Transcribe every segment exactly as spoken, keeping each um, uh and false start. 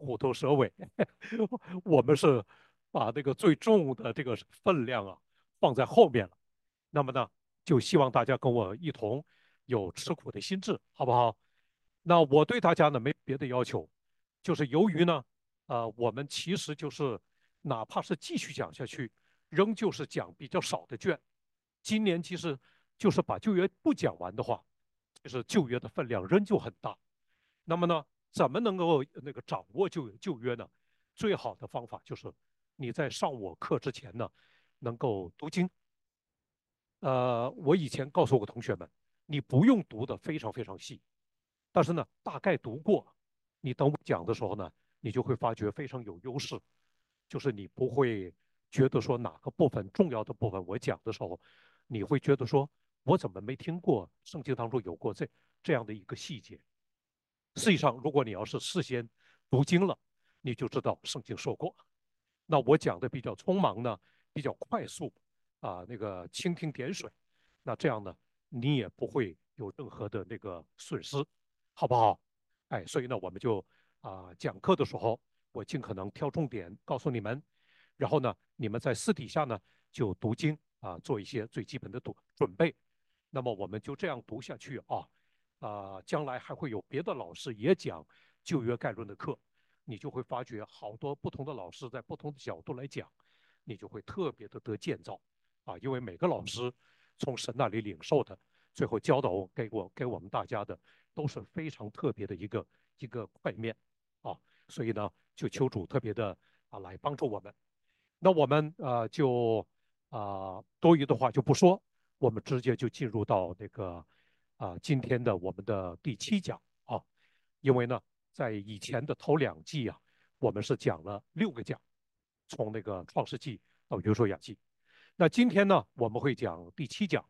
虎头蛇尾，我们是把这个最重的这个分量啊放在后面了。那么呢，就希望大家跟我一同有吃苦的心志，好不好？那我对大家呢没别的要求，就是由于呢，呃，我们其实就是哪怕是继续讲下去，仍旧是讲比较少的卷。今年其实就是把旧约不讲完的话，就是旧约的分量仍旧很大。那么呢，怎么能够那个掌握旧旧约呢？最好的方法就是你在上我课之前呢，能够读经。呃，我以前告诉过同学们，你不用读的非常非常细，但是呢，大概读过，你等我讲的时候呢，你就会发觉非常有优势，就是你不会觉得说哪个部分重要的部分我讲的时候，你会觉得说我怎么没听过圣经当中有过这这样的一个细节。实际上，如果你要是事先读经了，你就知道圣经说过。那我讲的比较匆忙呢，比较快速啊，那个蜻蜓点水，那这样呢，你也不会有任何的那个损失，好不好？哎，所以呢，我们就啊讲课的时候，我尽可能挑重点告诉你们，然后呢，你们在私底下呢就读经啊，做一些最基本的读准备。那么我们就这样读下去啊，啊，将来还会有别的老师也讲旧约概论的课，你就会发觉好多不同的老师在不同的角度来讲，你就会特别的得见照啊，因为每个老师从神那里领受的，最后教导给我给我们大家的都是非常特别的一个一个块面啊，所以呢，就求主特别的啊来帮助我们。那我们呃就啊、多余的话就不说，我们直接就进入到那个啊、今天的我们的第七讲啊，因为呢，在以前的头两季啊，我们是讲了六个讲，从那个创世纪到约书亚记。那今天呢，我们会讲第七讲，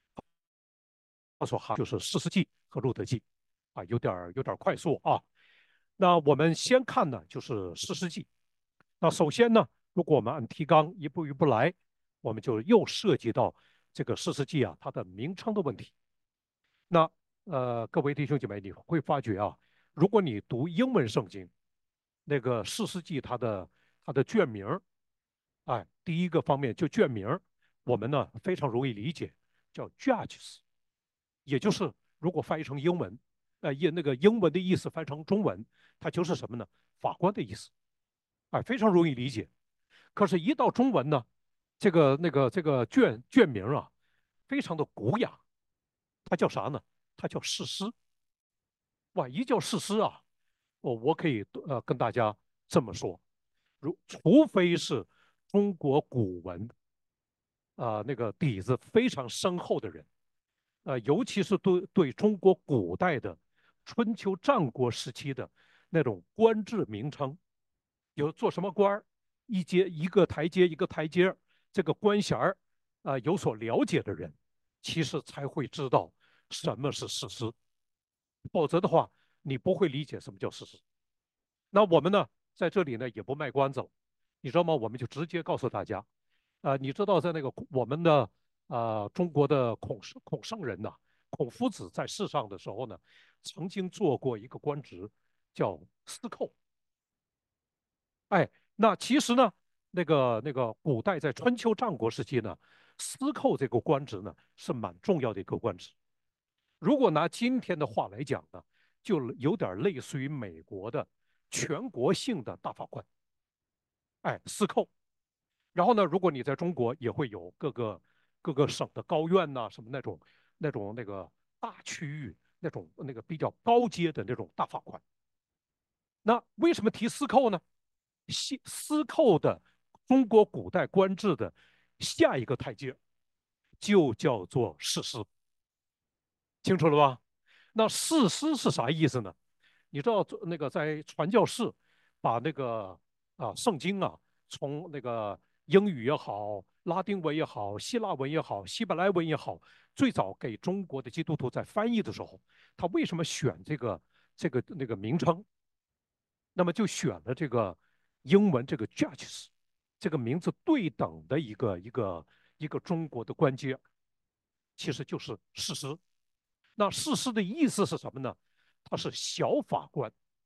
就是士师记和路德记啊，有点有点快速啊。那我们先看呢，就是士师记。那首先呢，如果我们按提纲一步一步来，我们就又涉及到这个士师记啊，它的名称的问题。那呃，各位弟兄姐妹，你会发觉啊，如果你读英文圣经，那个士师记它的它的卷名，哎，第一个方面就卷名，我们呢非常容易理解，叫 Judges，也就是如果翻译成英文，呃，英那个英文的意思翻成中文，它就是什么呢？法官的意思，哎，非常容易理解。可是，一到中文呢，这个那个这个卷卷名啊，非常的古雅，它叫啥呢？它叫誓师。哇，一叫誓师啊，我我可以呃跟大家这么说，如除非是中国古文啊、呃那个底子非常深厚的人，呃，尤其是对对中国古代的春秋战国时期的那种官制名称，有做什么官儿，一阶一个台阶一个台阶这个官衔儿啊、呃有所了解的人，其实才会知道什么是事实，否则的话，你不会理解什么叫事实。那我们呢，在这里呢也不卖关子了，你知道吗？我们就直接告诉大家，啊、呃你知道在那个我们的啊、呃中国的孔孔圣人呐、孔夫子在世上的时候呢，曾经做过一个官职叫司寇。哎，那其实呢，那个那个古代在春秋战国时期呢，司寇这个官职呢是蛮重要的一个官职。如果拿今天的话来讲呢，就有点类似于美国的全国性的大法官，哎，司寇。然后呢，如果你在中国也会有各个各个省的高院呐、什么那种那种那个大区域那种那个比较高阶的那种大法官。那为什么提司寇呢？司司寇的中国古代官制的下一个台阶就叫做士师，清楚了吧？那士师是啥意思呢？你知道那个在传教士把那个啊圣经啊从那个英语也好、拉丁文也好、希腊文也好、希伯来文也好，最早给中国的基督徒在翻译的时候，他为什么选这个这个那个名称？那么就选了这个英文这个 judges 这个名字对等的一个一个一个中国的官阶，其实就是事实。那事实的意思是什么呢？他是小法官，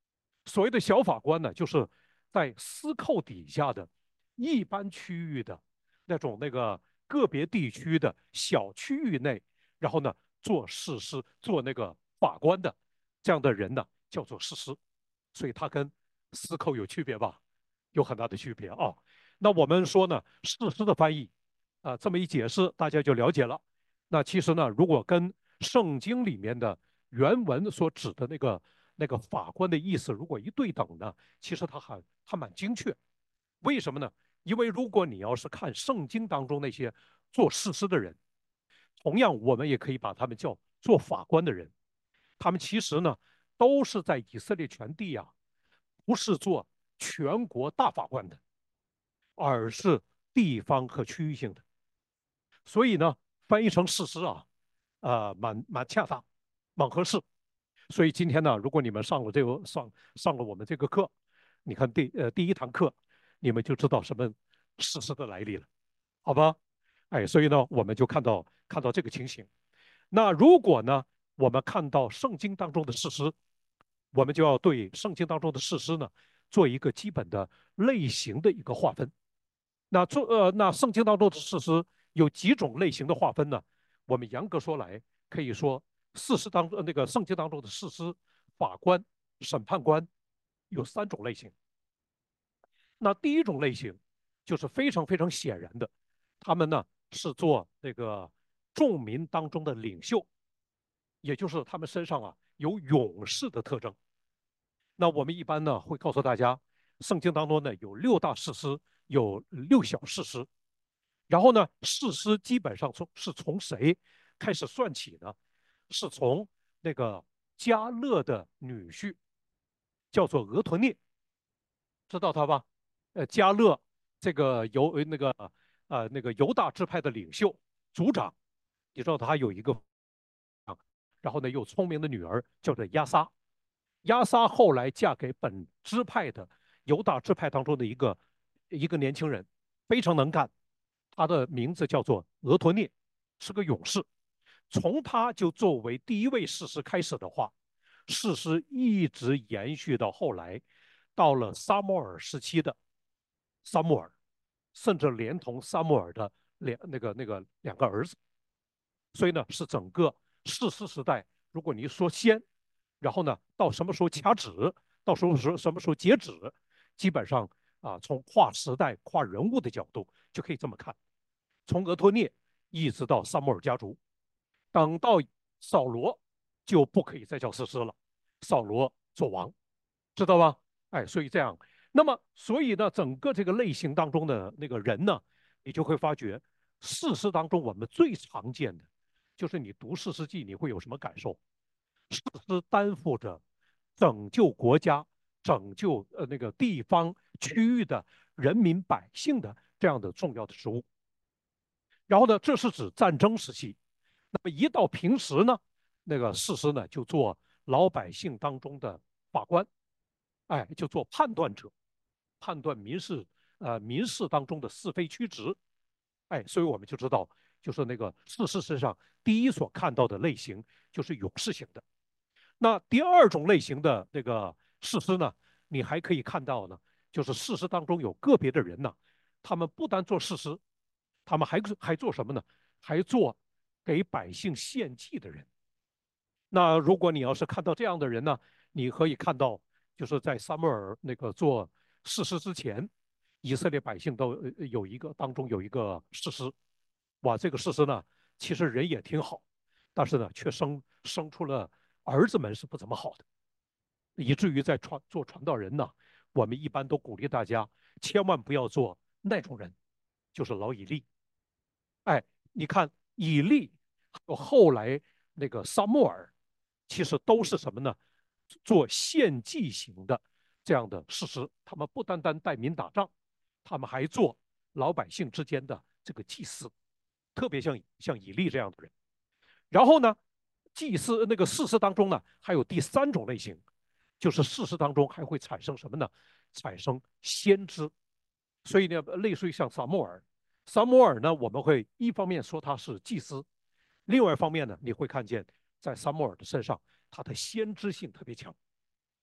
所谓的小法官呢，就是在司寇底下的一般区域的那种那个个别地区的小区域内，然后呢做事师、做那个法官的这样的人呢，叫做士师。所以他跟司寇有区别吧？有很大的区别啊。那我们说呢，士师的翻译啊、呃这么一解释，大家就了解了。那其实呢，如果跟圣经里面的原文所指的那个那个法官的意思，如果一对等呢，其实它还还蛮精确。为什么呢？因为如果你要是看圣经当中那些做事师的人，同样我们也可以把他们叫做法官的人，他们其实呢都是在以色列全地啊，不是做全国大法官的，而是地方和区域性的。所以呢，翻译成事实啊，呃，蛮蛮恰当，蛮合适。所以今天呢，如果你们上了这个上上了我们这个课，你看第呃第一堂课，你们就知道什么事实的来历了，好吧？哎，所以呢，我们就看到看到这个情形。那如果呢，我们看到圣经当中的事实，我们就要对圣经当中的事实呢，做一个基本的类型的一个划分。那做呃，那圣经当中的事实有几种类型的划分呢？我们严格说来，可以说事实当中那个圣经当中的事实，法官、审判官有三种类型。那第一种类型就是非常非常显然的，他们呢是做那个众民当中的领袖，也就是他们身上啊有勇士的特征。那我们一般呢会告诉大家，圣经当中呢有六大士师，有六小士师。然后呢，士师基本上从是从谁开始算起呢？是从那个迦勒的女婿，叫做俄陀涅，知道他吧？呃，迦勒这个犹那个呃那个犹大支派的领袖族长，你知道他有一个，然后呢又聪明的女儿叫做亚撒。亚撒后来嫁给本支派的犹大支派当中的一个一个年轻人，非常能干，他的名字叫做俄陀涅，是个勇士。从他就作为第一位士师开始的话，士师一直延续到后来，到了撒母耳时期的撒母耳，甚至连同撒母耳的两那个那个两个儿子。所以呢，是整个士师时代，如果你说先，然后呢，到什么时候掐指，到时候什什么时候截止，基本上啊，从跨时代、跨人物的角度就可以这么看。从俄托涅一直到撒母耳家族，等到扫罗就不可以再叫士师了，扫罗做王，知道吧？哎，所以这样，那么所以呢，整个这个类型当中的那个人呢，你就会发觉，士师当中我们最常见的，就是你读士师记，你会有什么感受？士师担负着拯救国家、拯救呃那个地方区域的人民百姓的这样的重要的职务。然后呢，这是指战争时期。那么一到平时呢，那个士师呢就做老百姓当中的法官，哎，就做判断者，判断民事呃民事当中的是非曲直，哎，所以我们就知道，就是那个士师身上第一所看到的类型就是勇士型的。那第二种类型的那个士师呢，你还可以看到呢，就是士师当中有个别的人呢，他们不单做士师，他们还还做什么呢？还做给百姓献祭的人。那如果你要是看到这样的人呢，你可以看到，就是在撒母耳那个做士师之前，以色列百姓都有一个当中有一个士师，哇，这个士师呢，其实人也挺好，但是呢，却生生出了儿子们是不怎么好的，以至于在传做传道人呢，我们一般都鼓励大家千万不要做那种人，就是老以利。哎，你看以利，后来那个撒母耳，其实都是什么呢？做献祭型的这样的事实。他们不单单带民打仗，他们还做老百姓之间的这个祭司，特别像像以利这样的人。然后呢，祭司那个事实当中呢，还有第三种类型，就是事实当中还会产生什么呢？产生先知。所以呢，类似于像撒母耳，撒母耳呢，我们会一方面说他是祭司，另外一方面呢，你会看见在撒母耳的身上，他的先知性特别强。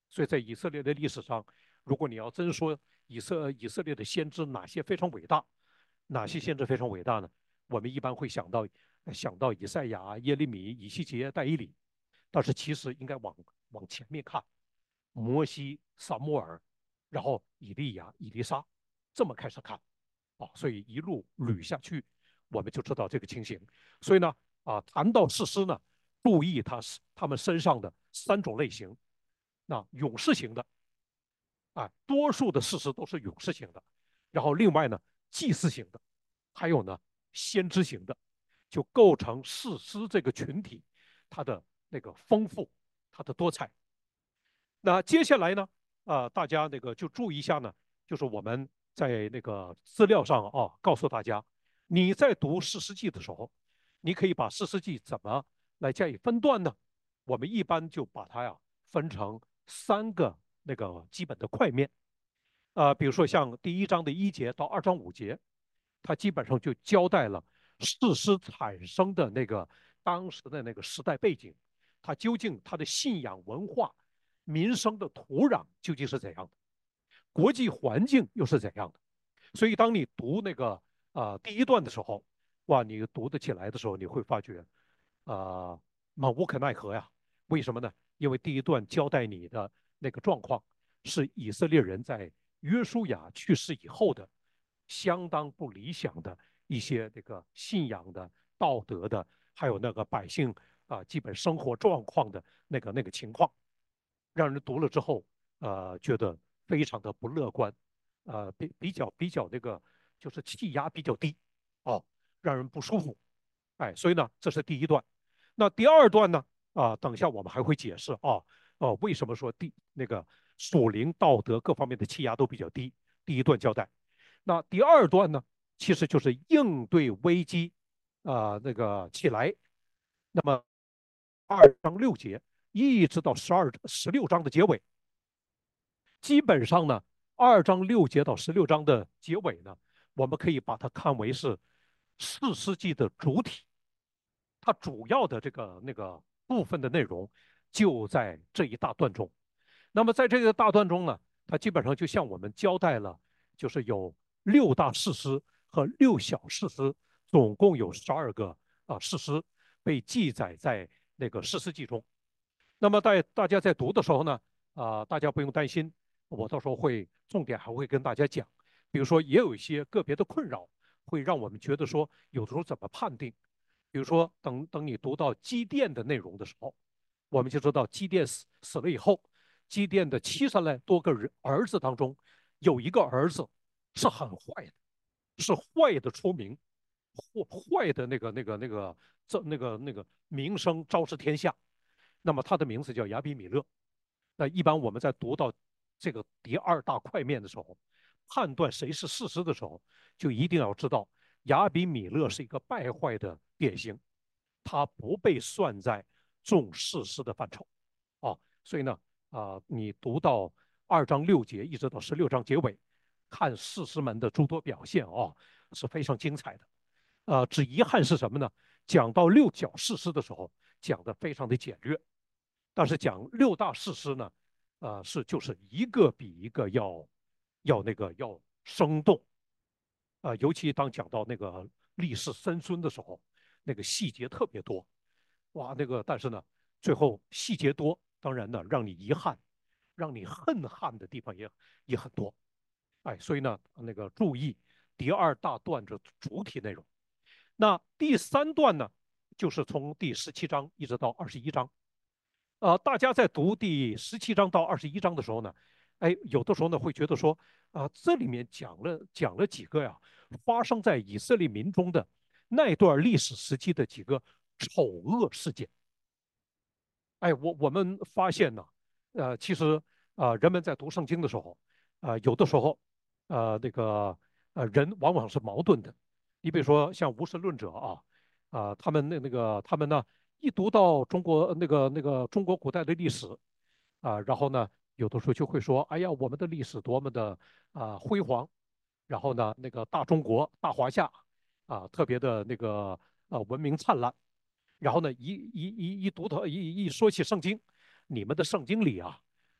所以在以色列的历史上，如果你要真说以色以色列的先知哪些非常伟大，哪些先知非常伟大呢？我们一般会想到想到以赛亚、耶利米、以西结、但以理，但是其实应该往往前面看，摩西、撒母耳，然后以利亚、以利沙，这么开始看啊，所以一路捋下去，我们就知道这个情形。所以呢，啊，谈到士师呢，注意他是他们身上的三种类型。那勇士型的，啊，多数的士师都是勇士型的。然后另外呢，祭司型的，还有呢，先知型的，就构成士师这个群体它的那个丰富，它的多彩。那接下来呢，呃，大家那个就注意一下呢，就是我们在那个资料上啊，告诉大家，你在读《士师记》的时候，你可以把《士师记》怎么来加以分段呢？我们一般就把它呀分成三个那个基本的块面，呃，比如说像第一章的一节到二章五节，它基本上就交代了士师产生的那个当时的那个时代背景，它究竟它的信仰文化。民生的土壤究竟是怎样的，国际环境又是怎样的。所以当你读那个呃第一段的时候，哇，你读得起来的时候，你会发觉，呃，蛮无可奈何呀。为什么呢？因为第一段交代你的那个状况是以色列人在约书亚去世以后的相当不理想的一些这个信仰的、道德的，还有那个百姓啊、呃、基本生活状况的那个那个情况。让人读了之后，呃，觉得非常的不乐观，呃，比比较比较那个就是气压比较低，哦，让人不舒服，哎，所以呢，这是第一段。那第二段呢，啊、等一下我们还会解释啊，哦、为什么说第那个属灵道德各方面的气压都比较低？第一段交代，那第二段呢，其实就是应对危机，啊、那个起来，那么二章六节。一直到十二、十六章的结尾，基本上呢，二章六节到十六章的结尾呢，我们可以把它看为是四世纪的主体，它主要的这个那个部分的内容就在这一大段中。那么在这个大段中呢，它基本上就向我们交代了，就是有六大事实和六小事实，总共有十二个啊事实被记载在那个士师记中。那么在大家在读的时候呢，啊、呃大家不用担心，我到时候会重点还会跟大家讲，比如说也有一些个别的困扰，会让我们觉得说有的时候怎么判定，比如说等等你读到基甸的内容的时候，我们就知道基甸死死了以后，基甸的七十来多个人儿子当中，有一个儿子是很坏的，是坏的出名，坏的那个那个那个这那个那个名声昭示天下。那么他的名字叫亚比米勒。那一般我们在读到这个第二大块面的时候，判断谁是事实的时候，就一定要知道亚比米勒是一个败坏的典型，他不被算在重事实的范畴啊。所以呢，啊、呃你读到二章六节一直到十六章结尾，看事实们的诸多表现啊，是非常精彩的。呃，只遗憾是什么呢？讲到六角事实的时候，讲的非常的简略。但是讲六大事实呢，呃，是就是一个比一个要要那个要生动，啊、呃尤其当讲到那个历史深孙的时候，那个细节特别多，哇，那个但是呢，最后细节多，当然呢，让你遗憾，让你恨憾的地方也也很多，哎，所以呢，那个注意第二大段的主体内容。那第三段呢，就是从第十七章一直到二十一章。呃，大家在读第十七章到二十一章的时候呢，哎，有的时候呢会觉得说，啊、呃这里面讲了讲了几个呀，发生在以色列民中的那段历史时期的几个丑恶事件。哎，我我们发现呢，呃，其实啊、呃人们在读圣经的时候，啊、呃有的时候，呃，那个呃，人往往是矛盾的。你比如说像无神论者啊，啊、他们那那个他们呢，一读到中国那个那个中国古代的历史，啊、然后呢，有的时候就会说，哎呀，我们的历史多么的啊、辉煌，然后呢，那个大中国大华夏啊、特别的那个呃文明灿烂。然后呢，一一一一读到一一说起圣经，你们的圣经里啊，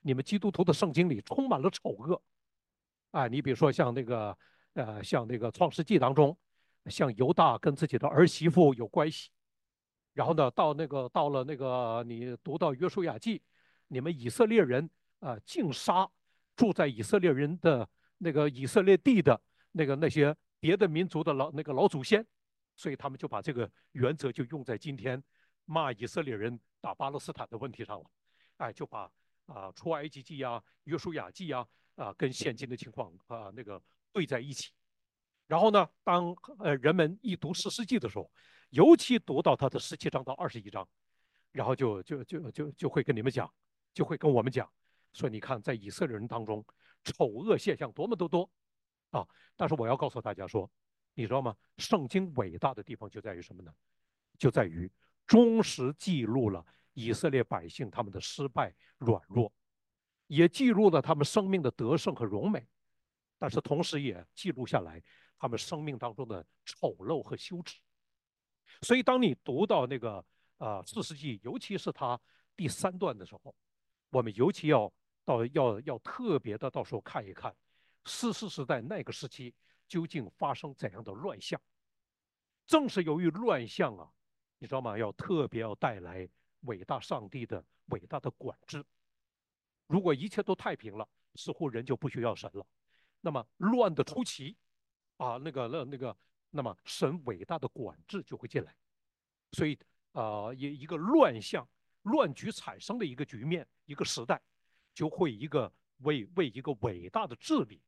你们基督徒的圣经里充满了丑恶。啊，你比如说像那个呃，像那个创世纪当中，像犹大跟自己的儿媳妇有关系，然后呢，到那个到了那个你读到约书亚记，你们以色列人啊、呃尽杀住在以色列人的那个以色列地的那个那些别的民族的老那个老祖先，所以他们就把这个原则就用在今天骂以色列人打巴勒斯坦的问题上了。哎，就把啊、出埃及记呀、约书亚记呀啊、跟现今的情况啊、那个对在一起。然后呢，当呃人们一读士师记的时候，尤其读到他的十七章到二十一章，然后就就就就就会跟你们讲，就会跟我们讲，说你看在以色列人当中，丑恶现象多么的多啊！但是我要告诉大家说，你知道吗？圣经伟大的地方就在于什么呢？就在于忠实记录了以色列百姓他们的失败、软弱，也记录了他们生命的得胜和荣美，但是同时也记录下来他们生命当中的丑陋和羞耻。所以，当你读到那个呃四世纪，尤其是他第三段的时候，我们尤其要到要要特别的到时候看一看四世时代那个时期究竟发生怎样的乱象。正是由于乱象啊，你知道吗？要特别要带来伟大上帝的伟大的管制。如果一切都太平了，似乎人就不需要神了。那么乱的出奇啊，那个那那个，那么神伟大的管制就会进来。所以啊，一、呃、一个乱象、乱局产生的一个局面、一个时代，就会一个为为一个伟大的治理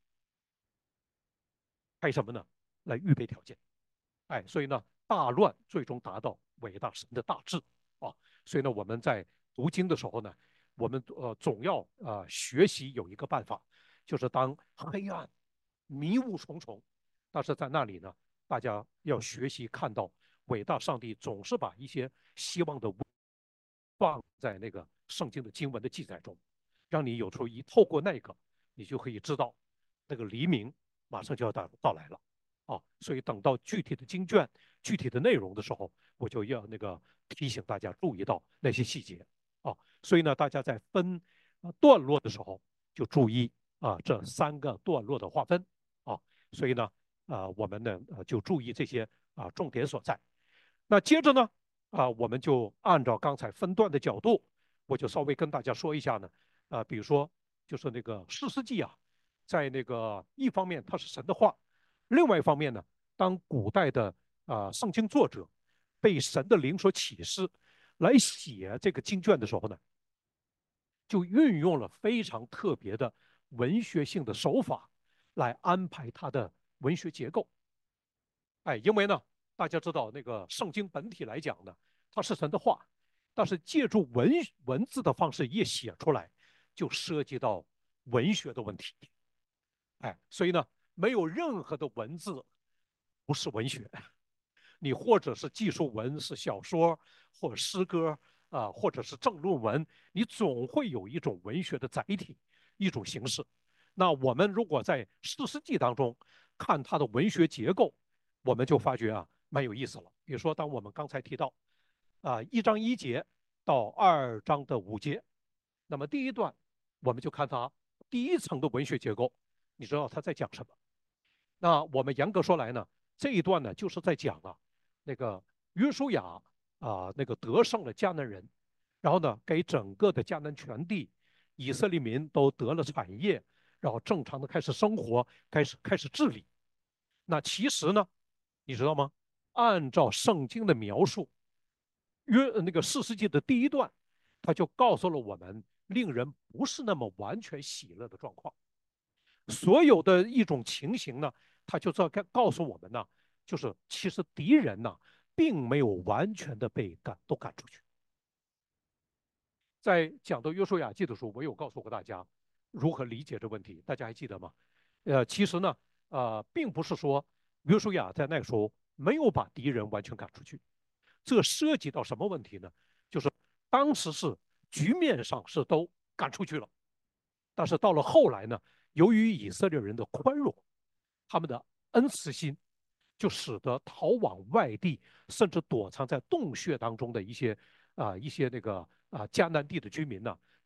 开什么呢？来预备条件。哎，所以呢，大乱最终达到伟大神的大治啊。所以呢，我们在读经的时候呢，我们呃总要呃学习有一个办法，就是当黑暗、迷雾重重，但是在那里呢，大家要学习看到伟大上帝总是把一些希望的放在那个圣经的经文的记载中，让你有时候一透过那个，你就可以知道那个黎明马上就要到到来了。啊，所以等到具体的经卷、具体的内容的时候，我就要那个提醒大家注意到那些细节。啊，所以呢，大家在分段落的时候就注意啊这三个段落的划分。啊，所以呢，啊我们呢呃就注意这些啊重点所在。那接着呢，啊我们就按照刚才分段的角度，我就稍微跟大家说一下呢，啊比如说就是那个士师记啊，在那个一方面它是神的话。另外一方面呢，当古代的啊、呃圣经作者被神的灵所启示来写这个经卷的时候呢，就运用了非常特别的文学性的手法来安排它的文学结构。哎，因为呢，大家知道那个圣经本体来讲呢，它是神的话，但是借助文文字的方式一写出来，就涉及到文学的问题。哎，所以呢，没有任何的文字不是文学。你或者是技术文，是小说，或者诗歌啊、呃或者是政论文，你总会有一种文学的载体，一种形式。那我们如果在四世纪当中看它的文学结构，我们就发觉啊，蛮有意思了。比如说，当我们刚才提到啊一章一节到二章的五节，那么第一段我们就看它第一层的文学结构，你知道他在讲什么？那我们严格说来呢，这一段呢就是在讲啊，那个约书亚啊、呃那个得胜了迦南人，然后呢给整个的迦南全地以色列民都得了产业，然后正常的开始生活，开始开始治理。那其实呢，你知道吗？按照圣经的描述，约那个四世纪的第一段，他就告诉了我们，令人不是那么完全喜乐的状况。所有的一种情形呢，他就在告诉我们呢，就是其实敌人呢，并没有完全的被赶都赶出去。在讲到约书亚记的时候，我有告诉过大家如何理解这问题，大家还记得吗？呃，其实呢，呃，并不是说约书亚在那个时候没有把敌人完全赶出去，这涉及到什么问题呢？就是当时是局面上是都赶出去了，但是到了后来呢，由于以色列人的宽容，他们的恩慈心，就使得逃往外地，甚至躲藏在洞穴当中的一些啊、呃一些那个啊、呃迦南地的居民呢，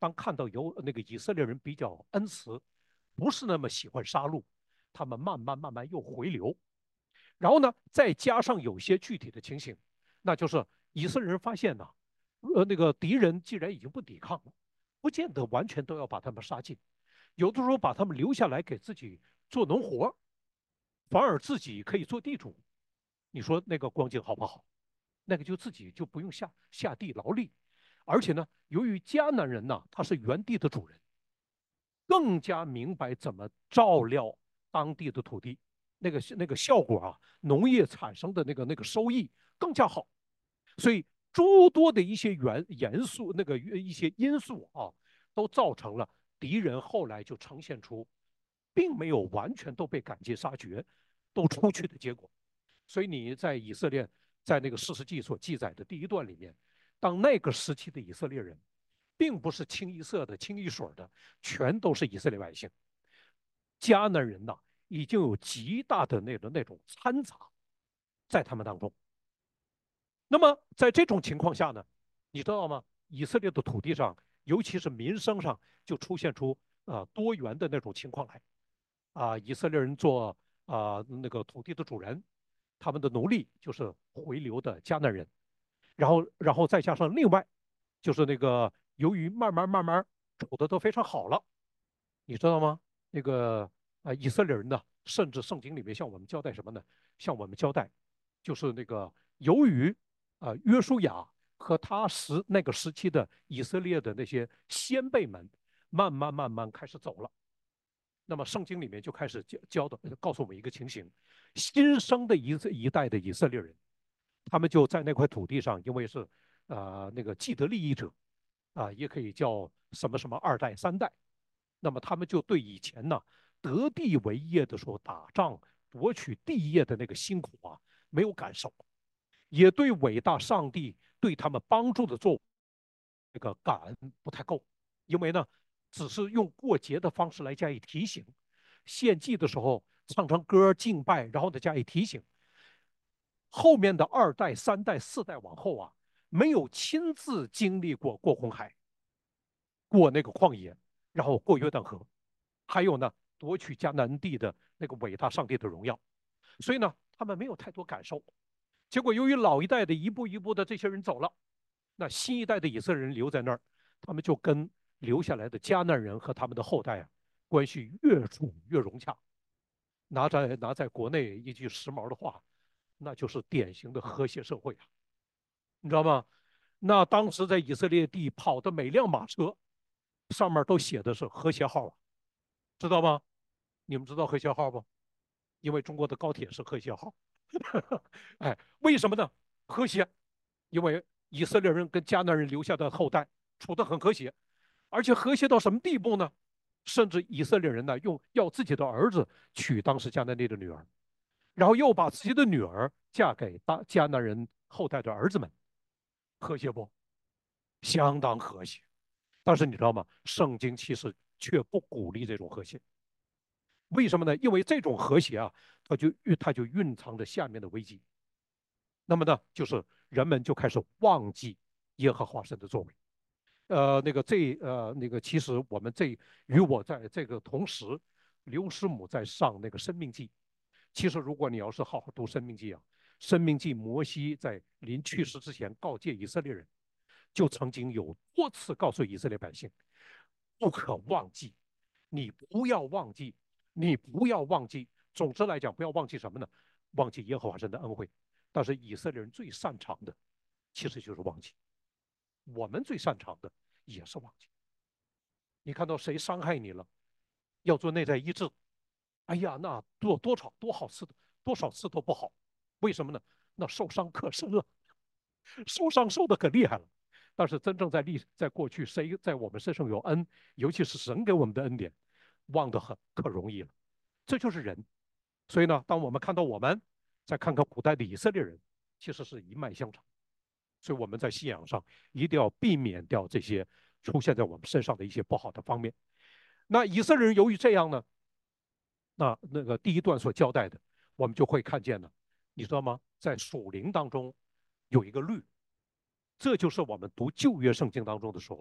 当看到有那个以色列人比较恩慈，不是那么喜欢杀戮，他们慢慢慢慢又回流。然后呢，再加上有些具体的情形，那就是以色列人发现呢，呃，那个敌人既然已经不抵抗了，不见得完全都要把他们杀尽，有的时候把他们留下来给自己做农活，反而自己可以做地主。你说那个光景好不好？那个就自己就不用下下地劳力，而且呢，由于迦南人呢，他是原地的主人，更加明白怎么照料当地的土地，那个那个效果啊，农业产生的那个那个收益更加好。所以诸多的一些元元素，那个一些因素啊，都造成了敌人后来就呈现出，并没有完全都被赶尽杀绝，都出去的结果。所以你在以色列，在那个士师记所记载的第一段里面，当那个时期的以色列人，并不是清一色的、清一水的，全都是以色列百姓。迦南人呐，已经有极大的那种那种掺杂在他们当中。那么在这种情况下呢，你知道吗？以色列的土地上，尤其是民生上，就出现出啊、呃、多元的那种情况来。啊、呃，以色列人做啊、呃、那个土地的主人，他们的奴隶就是回流的迦南人，然后然后再加上另外就是那个由于慢慢慢慢处的都非常好了，你知道吗？那个啊、呃以色列人呢，甚至圣经里面向我们交代什么呢？向我们交代，就是那个由于啊、呃约书亚和他时那个时期的以色列的那些先辈们，慢慢慢慢开始走了。那么圣经里面就开始教教导，告诉我们一个情形：新生的一一代的以色列人，他们就在那块土地上，因为是啊、呃、那个既得利益者啊、呃也可以叫什么什么二代三代。那么他们就对以前呢得地为业的时候打仗夺取地业的那个辛苦啊没有感受，也对伟大上帝对他们帮助的作那个感恩不太够，因为呢只是用过节的方式来加以提醒，献祭的时候唱唱歌敬拜，然后再加以提醒。后面的二代、三代、四代往后啊，没有亲自经历过过红海、过那个旷野，然后过约旦河，还有呢夺取迦南地的那个伟大上帝的荣耀，所以呢他们没有太多感受。结果由于老一代的一步一步的这些人走了，那新一代的以色列人留在那儿，他们就跟留下来的迦南人和他们的后代啊关系越处越融洽。拿在拿在国内一句时髦的话，那就是典型的和谐社会啊，你知道吗？那当时在以色列地跑的每辆马车上面都写的是和谐号啊，知道吗？你们知道和谐号不？因为中国的高铁是和谐号。哎，为什么呢？和谐，因为以色列人跟迦南人留下的后代处得很和谐，而且和谐到什么地步呢？甚至以色列人呢，用要自己的儿子娶当时迦南地的女儿，然后又把自己的女儿嫁给当迦南人后代的儿子们，和谐不？相当和谐。但是你知道吗？圣经其实却不鼓励这种和谐。为什么呢？因为这种和谐啊，它就它就蕴藏着下面的危机。那么呢，就是人们就开始忘记耶和华神的作为。呃，那个这呃那个，其实我们这与我在这个同时，刘师母在上那个《生命记》。其实如果你要是好好读《生命记》啊，《生命记》摩西在临去世之前告诫以色列人，就曾经有多次告诉以色列百姓，不可忘记，你不要忘记，你不要忘记。总之来讲，不要忘记什么呢？忘记耶和华神的恩惠。但是以色列人最擅长的，其实就是忘记。我们最擅长的也是忘记。你看到谁伤害你了，要做内在医治，哎呀，那多多少多好次的多少次都不好，为什么呢？那受伤可深了，受伤受的可厉害了。但是真正在历在过去，谁在我们身上有恩，尤其是神给我们的恩典，忘得很可容易了。这就是人。所以呢，当我们看到我们，再看看古代的以色列人，其实是一脉相承。所以我们在信仰上一定要避免掉这些出现在我们身上的一些不好的方面。那以色列人由于这样呢，那那个第一段所交代的，我们就会看见了，你知道吗？在属灵当中有一个律，这就是我们读旧约圣经当中的时候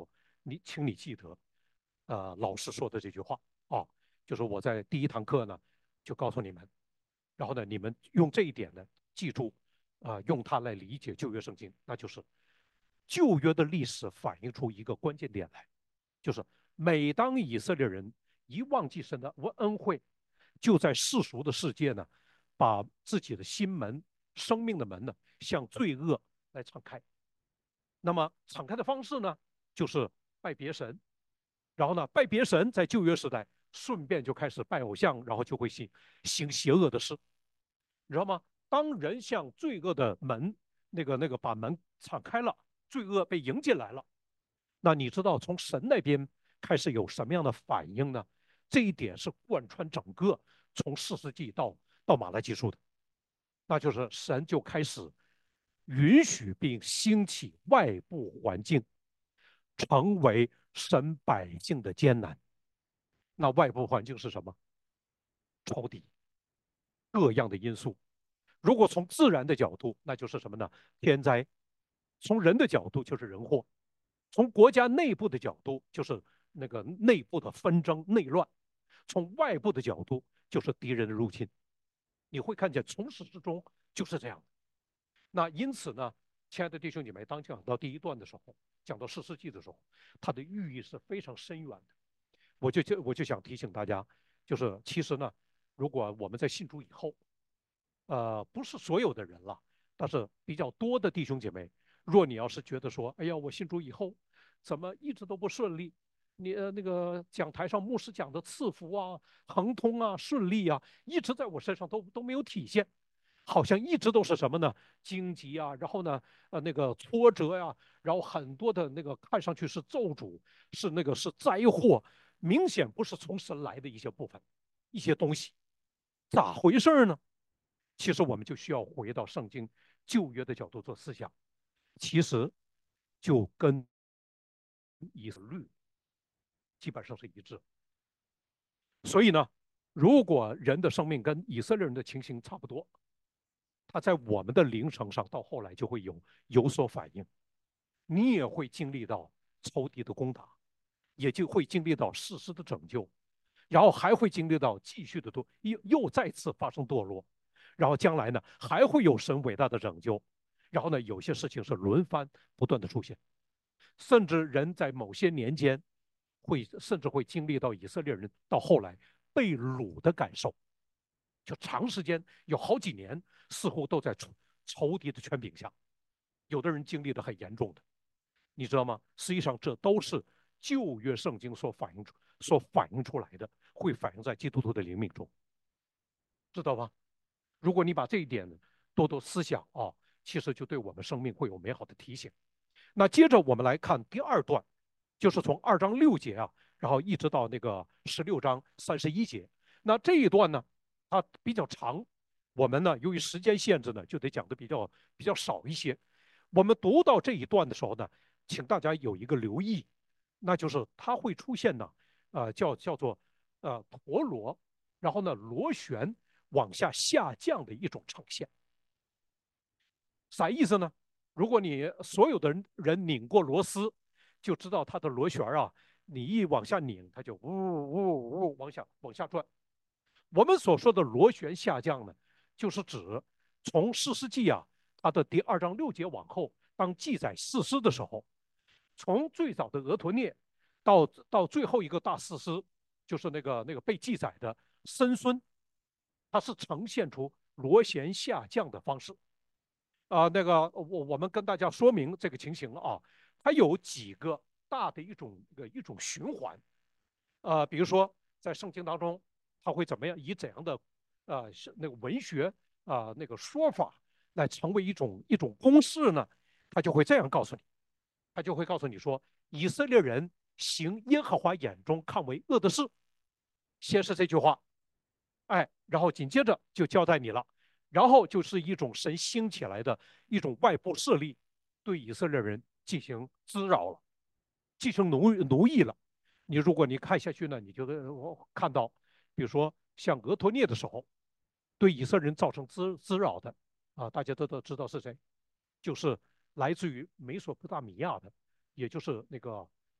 你请你记得，呃，老师说的这句话啊，就是我在第一堂课呢就告诉你们，然后呢，你们用这一点呢记住，啊、呃，用它来理解旧约圣经，那就是旧约的历史反映出一个关键点来，就是每当以色列人一忘记神的恩惠，就在世俗的世界呢，把自己的心门、生命的门呢，向罪恶来敞开。那么敞开的方式呢，就是拜别神。然后呢，拜别神在旧约时代，顺便就开始拜偶像，然后就会行行邪恶的事，你知道吗？当人向罪恶的门，那个那个把门敞开了，罪恶被迎进来了，那你知道从神那边开始有什么样的反应呢？这一点是贯穿整个从四世纪到到马拉基书的，那就是神就开始允许并兴起外部环境，成为神百姓的艰难。那外部环境是什么？仇敌，各样的因素。如果从自然的角度，那就是什么呢？天灾；从人的角度，就是人祸；从国家内部的角度，就是那个内部的纷争、内乱；从外部的角度，就是敌人的入侵。你会看见从始至终就是这样。那因此呢，亲爱的弟兄姐妹，当讲到第一段的时候，讲到四世纪的时候，它的寓意是非常深远的。我就就我就想提醒大家，就是其实呢，如果我们在信主以后，呃，不是所有的人了，但是比较多的弟兄姐妹，若你要是觉得说，哎呀，我信主以后怎么一直都不顺利，你呃那个讲台上牧师讲的赐福啊、亨通啊、顺利啊，一直在我身上都都没有体现，好像一直都是什么呢？荆棘啊，然后呢，呃那个挫折呀、啊，然后很多的那个看上去是咒诅，是那个是灾祸，明显不是从神来的一些部分，一些东西，咋回事呢？其实我们就需要回到圣经旧约的角度做思想，其实就跟以色律基本上是一致。所以呢，如果人的生命跟以色列人的情形差不多，他在我们的灵程上到后来就会有有所反应，你也会经历到仇敌的攻打，也就会经历到事实的拯救，然后还会经历到继续的堕，又又再次发生堕落，然后将来呢还会有神伟大的拯救，然后呢有些事情是轮番不断的出现，甚至人在某些年间会甚至会经历到以色列人到后来被掳的感受，就长时间有好几年似乎都在仇敌的权柄下，有的人经历的很严重的，你知道吗？实际上这都是旧约圣经所反映出所反映出来的，会反映在基督徒的灵命中，知道吗？如果你把这一点多多思想啊，其实就对我们生命会有美好的提醒。那接着我们来看第二段，就是从二章六节啊，然后一直到那个十六章三十一节。那这一段呢，它比较长，我们呢由于时间限制呢，就得讲的比较比较少一些。我们读到这一段的时候呢，请大家有一个留意，那就是它会出现呢，呃，叫叫做呃陀螺，然后呢螺旋往下下降的一种呈现。啥意思呢？如果你所有的人人拧过螺丝，就知道它的螺旋啊，你一往下拧，它就呜呜呜往下往下转。我们所说的螺旋下降呢，就是指从士师记啊，它的第二章六节往后，当记载士师的时候，从最早的俄陀涅到到最后一个大士师，就是那个那个被记载的申孙，它是呈现出螺旋下降的方式。啊、呃，那个我我们跟大家说明这个情形啊，它有几个大的一种一种循环，呃，比如说在圣经当中，它会怎么样以怎样的呃那个文学啊、呃、那个说法来成为一种一种公式呢？他就会这样告诉你，他就会告诉你说，以色列人行耶和华眼中看为恶的事，先是这句话，哎，然后紧接着就交代你了，然后就是一种神兴起来的一种外部势力，对以色列人进行滋扰了，进行奴奴役了。你如果你看下去呢，你就我看到，比如说像俄托涅的时候，对以色列人造成滋滋扰的啊，大家都都知道是谁，就是来自于美索不达米亚的，也就是那个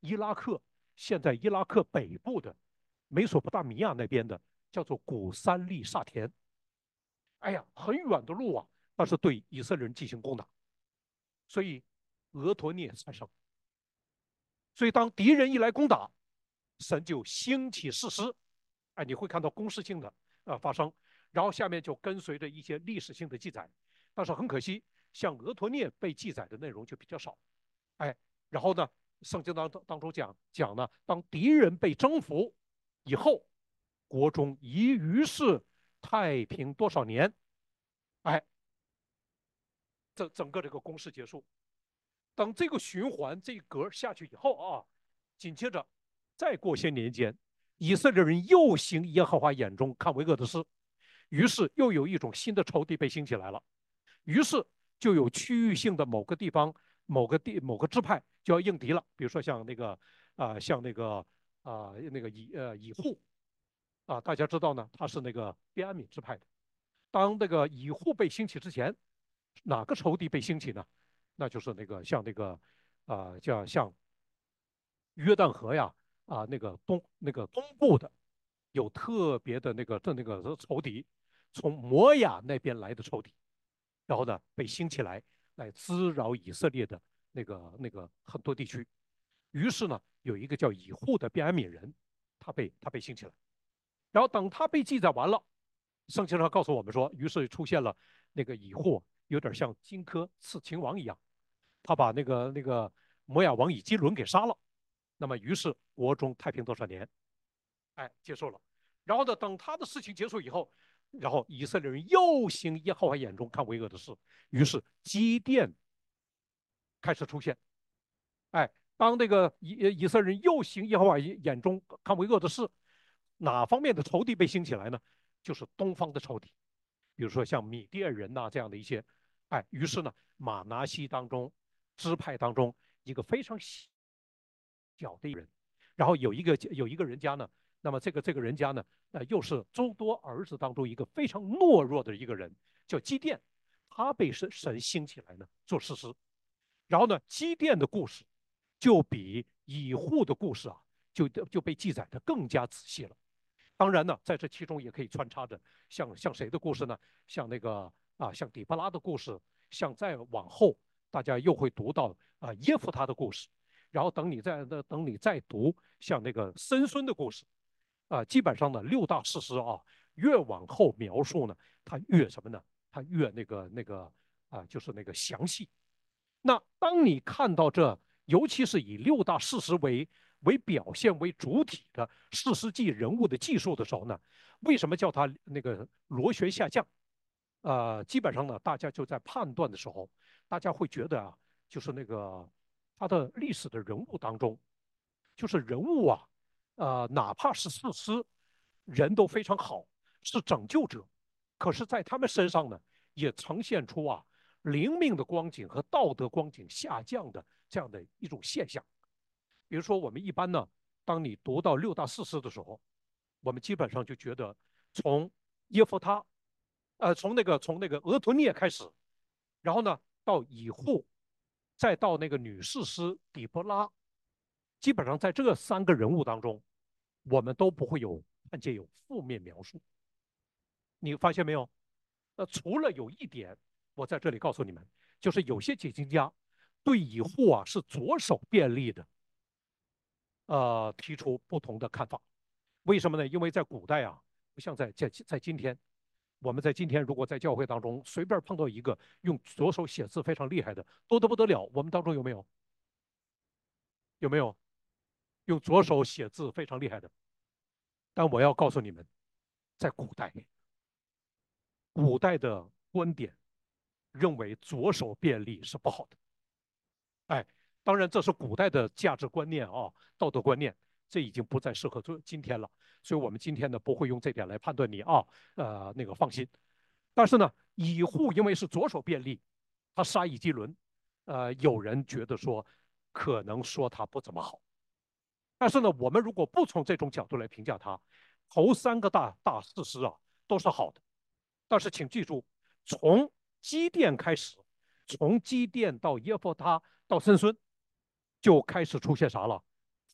伊拉克，现在伊拉克北部的美索不达米亚那边的叫做古三利沙田。哎呀，很远的路啊，但是对以色列人进行攻打，所以俄陀涅产生。所以当敌人一来攻打，神就兴起士师，哎，你会看到公式性的呃发生，然后下面就跟随着一些历史性的记载，但是很可惜，像俄陀涅被记载的内容就比较少，哎，然后呢，圣经当当中讲讲呢，当敌人被征服以后，国中宜于是太平多少年，哎，这整个这个公式结束。等这个循环这一格下去以后啊，紧接着再过些年间，以色列人又行耶和华眼中看为恶的事，于是又有一种新的仇敌被兴起来了，于是就有区域性的某个地方、某个地、某个支派就要应敌了，比如说像那个啊、呃，像那个啊、呃、那个以呃以户啊、呃，大家知道呢，他是那个便雅悯支派的。当那个以户被兴起之前，哪个仇敌被兴起呢？那就是那个像那个啊、呃，叫像约旦河呀啊、那个东那个东部的有特别的那个的那个仇敌，从摩亚那边来的仇敌，然后呢被兴起来来滋扰以色列的那个那个很多地区。于是呢，有一个叫以户的便雅悯人，他被他被兴起来，然后等他被记载完了，圣经上告诉我们说，于是出现了那个以户，有点像荆轲刺秦王一样，他把那个那个摩亚王以基伦给杀了。那么，于是国中太平多少年？哎，结束了。然后呢，等他的事情结束以后，然后以色列人又行耶和华眼中看为恶的事，于是基甸开始出现。哎，当这个以以色列人又行耶和华眼中看为恶的事，哪方面的仇敌被兴起来呢？就是东方的仇敌，比如说像米甸人呐、啊、这样的一些。哎，于是呢，马拿西当中支派当中一个非常小的人，然后有一个有一个人家呢，那么这个这个人家呢，呃，又是众多儿子当中一个非常懦弱的一个人，叫基甸，他被神神兴起来呢做事实。然后呢，基甸的故事就比以户的故事啊，就就被记载的更加仔细了。当然呢，在这其中也可以穿插着像像谁的故事呢？像那个啊，像底波拉的故事，像再往后大家又会读到啊耶夫他的故事，然后等你再等你再读像那个参孙的故事，啊，基本上呢六大事实啊，越往后描述呢，它越什么呢？它越那个那个啊，就是那个详细。那当你看到这，尤其是以六大事实为为表现为主体的史诗纪人物的记述的时候呢，为什么叫它那个螺旋下降？呃，基本上呢，大家就在判断的时候，大家会觉得啊，就是那个他的历史的人物当中，就是人物啊，呃，哪怕是士师，人都非常好，是拯救者，可是，在他们身上呢，也呈现出啊灵命的光景和道德光景下降的这样的一种现象。比如说，我们一般呢，当你读到六大士师的时候，我们基本上就觉得从耶夫他，呃，从那个从那个俄陀涅开始，然后呢到以户，再到那个女士师底波拉，基本上在这三个人物当中，我们都不会有看见有负面描述。你发现没有？那除了有一点，我在这里告诉你们，就是有些解经家对以户啊是左手便利的，呃，提出不同的看法。为什么呢？因为在古代啊，不像在在在今天，我们在今天如果在教会当中随便碰到一个用左手写字非常厉害的，多得不得了。我们当中有没有？有没有用左手写字非常厉害的？但我要告诉你们，在古代，古代的观点认为左手便利是不好的。哎，当然这是古代的价值观念啊，道德观念，这已经不再适合做今天了。所以我们今天呢不会用这点来判断你啊，呃，那个放心。但是呢，以户因为是左手便利，他杀以基伦，呃，有人觉得说可能说他不怎么好。但是呢，我们如果不从这种角度来评价他，头三个大大事实啊都是好的。但是请记住，从基甸开始，从基甸到耶弗他到参孙，就开始出现啥了？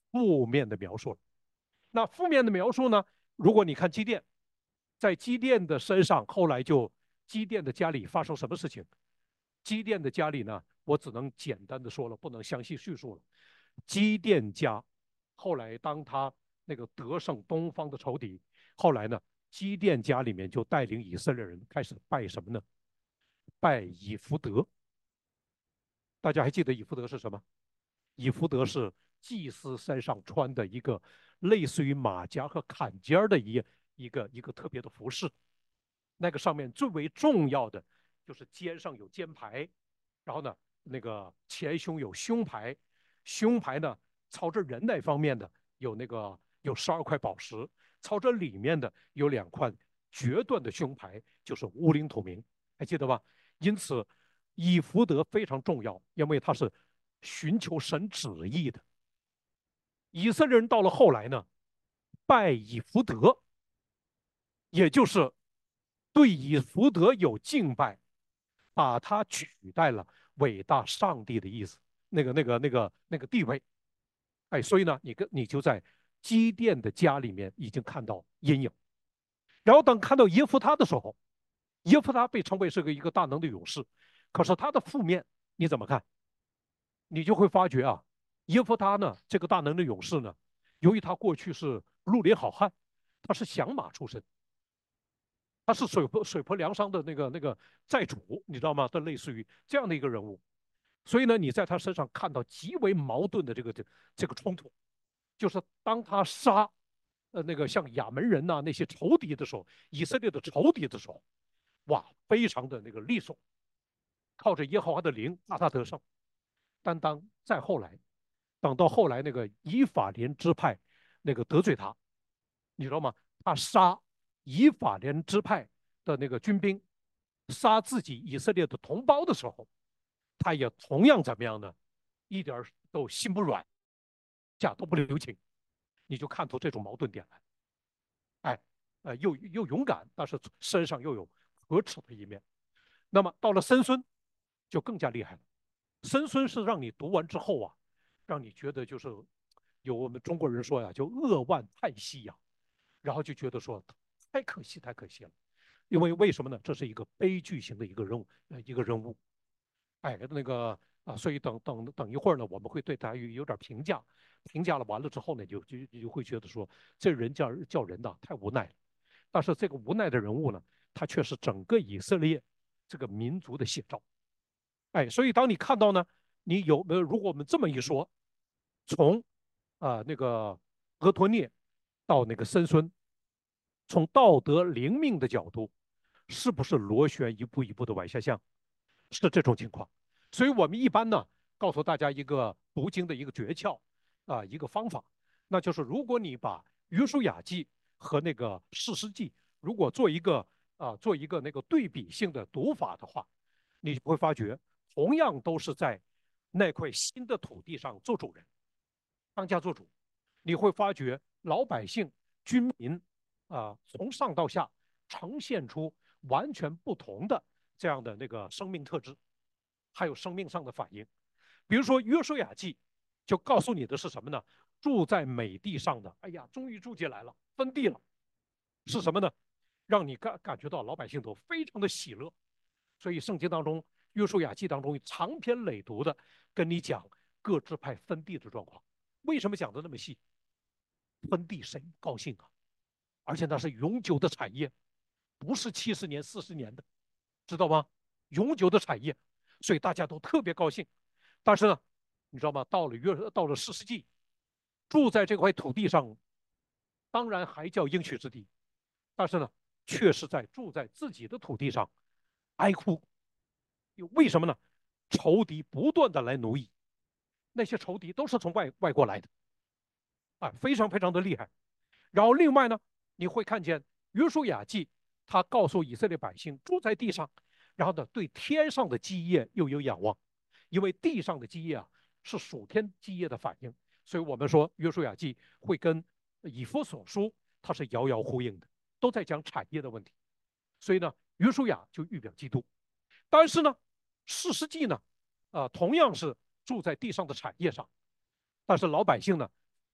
负面的描述了。那负面的描述呢？如果你看基甸，在基甸的身上，后来就基甸的家里发生什么事情？基甸的家里呢，我只能简单的说了，不能详细叙述了。基甸家后来当他那个得胜东方的仇敌，后来呢，基甸家里面就带领以色列人开始拜什么呢？拜以福德。大家还记得以福德是什么？以福德是祭司身上穿的一个类似于马甲和坎肩的一一个一个特别的服饰。那个上面最为重要的就是肩上有肩牌，然后呢，那个前胸有胸牌，胸牌呢朝着人那方面的有那个有十二块宝石，朝着里面的有两块决断的胸牌，就是乌灵土明，还记得吧？因此，以福德非常重要，因为它是寻求神旨意的。以色列人到了后来呢，拜以福德，也就是对以福德有敬拜，把它取代了伟大上帝的意思，那个、那个、那个、那个地位。哎，所以呢，你跟你就在基甸的家里面已经看到阴影。然后等看到耶夫他的时候，耶夫他被称为是个一个大能的勇士，可是他的负面你怎么看？你就会发觉啊，耶夫他呢，这个大能的勇士呢，由于他过去是绿林好汉，他是响马出身，他是水泊水泊梁山的那个那个寨主，你知道吗？这类似于这样的一个人物，所以呢，你在他身上看到极为矛盾的这个这这个冲突，就是当他杀呃那个像亚门人呐、啊、那些仇敌的时候，以色列的仇敌的时候，哇，非常的那个利索，靠着耶和华的灵大大得胜。但当再后来，等到后来那个以法莲支派那个得罪他，你知道吗？他杀以法莲支派的那个军兵，杀自己以色列的同胞的时候，他也同样怎么样呢？一点都心不软，甲都不留情。你就看出这种矛盾点来。哎，呃，又又勇敢，但是身上又有可耻的一面。那么到了森孙，就更加厉害了。森孙是让你读完之后啊，让你觉得就是有我们中国人说呀，就扼腕叹息呀，然后就觉得说太可惜，太可惜了。因为为什么呢？这是一个悲剧型的一个任务，呃，一个人物。哎，那个啊，所以等等等一会儿呢，我们会对他有有点评价，评价了完了之后呢，就就就会觉得说，这人叫叫人呐，太无奈了。但是这个无奈的人物呢，他却是整个以色列这个民族的写照。哎，所以当你看到呢，你有没有？如果我们这么一说，从啊、呃那个俄托涅到那个森孙，从道德灵命的角度，是不是螺旋一步一步的往下降？是这种情况。所以我们一般呢，告诉大家一个读经的一个诀窍啊、呃一个方法，那就是如果你把约书亚记和那个士师记，如果做一个啊、呃做一个那个对比性的读法的话，你会发觉，同样都是在那块新的土地上做主人，当家做主，你会发觉老百姓、军民啊、呃从上到下呈现出完全不同的这样的那个生命特质，还有生命上的反应。比如说《约书亚记》就告诉你的是什么呢？住在美地上的，哎呀，终于住进来了，分地了，是什么呢？让你感感觉到老百姓都非常的喜乐。所以圣经当中，约书亚记当中长篇累牍的跟你讲各支派分地的状况。为什么讲的那么细？分地谁高兴啊？而且那是永久的产业，不是七十年、四十年的，知道吗？永久的产业，所以大家都特别高兴。但是呢，你知道吗？到了约到了四世纪，住在这块土地上，当然还叫应许之地，但是呢，却是在住在自己的土地上哀哭。为什么呢？仇敌不断的来奴役，那些仇敌都是从外外国来的，啊，非常非常的厉害。然后另外呢，你会看见约书亚记，他告诉以色列百姓住在地上，然后呢，对天上的基业又有仰望，因为地上的基业啊是属天基业的反应，所以我们说约书亚记会跟以弗所书它是遥遥呼应的，都在讲产业的问题。所以呢，约书亚就预表基督。但是呢，士师记呢，啊、呃同样是住在地上的产业上，但是老百姓呢，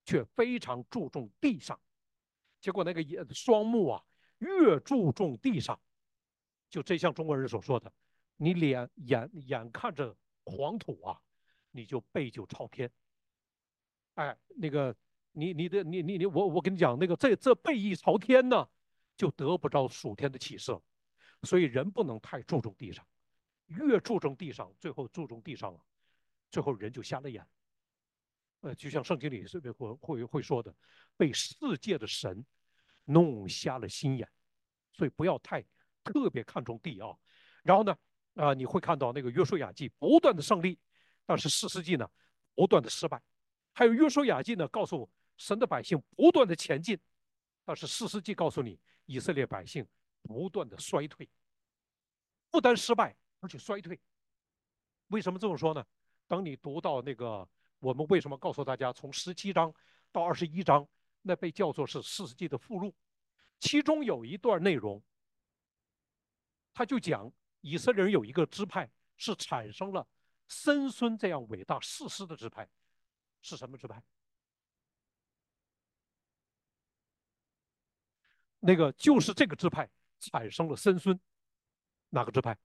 却非常注重地上。结果那个也双目啊，越注重地上，就真像中国人所说的，你脸眼眼看着黄土啊，你就背就朝天。哎，那个你你的你你你我我跟你讲，那个这这背意朝天呢，就得不着属天的启示了。所以人不能太注重地上，越注重地上，最后注重地上了，最后人就瞎了眼。呃，就像圣经里是会会会说的，被世界的神弄瞎了心眼。所以不要太特别看重地啊。然后呢，啊、呃你会看到那个约书亚记不断的胜利，但是四世纪呢不断的失败。还有约书亚记呢告诉神的百姓不断的前进，但是四世纪告诉你以色列百姓不断的衰退，不单失败而且衰退。为什么这么说呢？当你读到那个，我们为什么告诉大家从十七章到二十一章，那被叫做是四世纪的附录，其中有一段内容，他就讲以色列人有一个支派是产生了森孙这样伟大士师的支派，是什么支派？那个就是这个支派产生了森孙，哪个支派？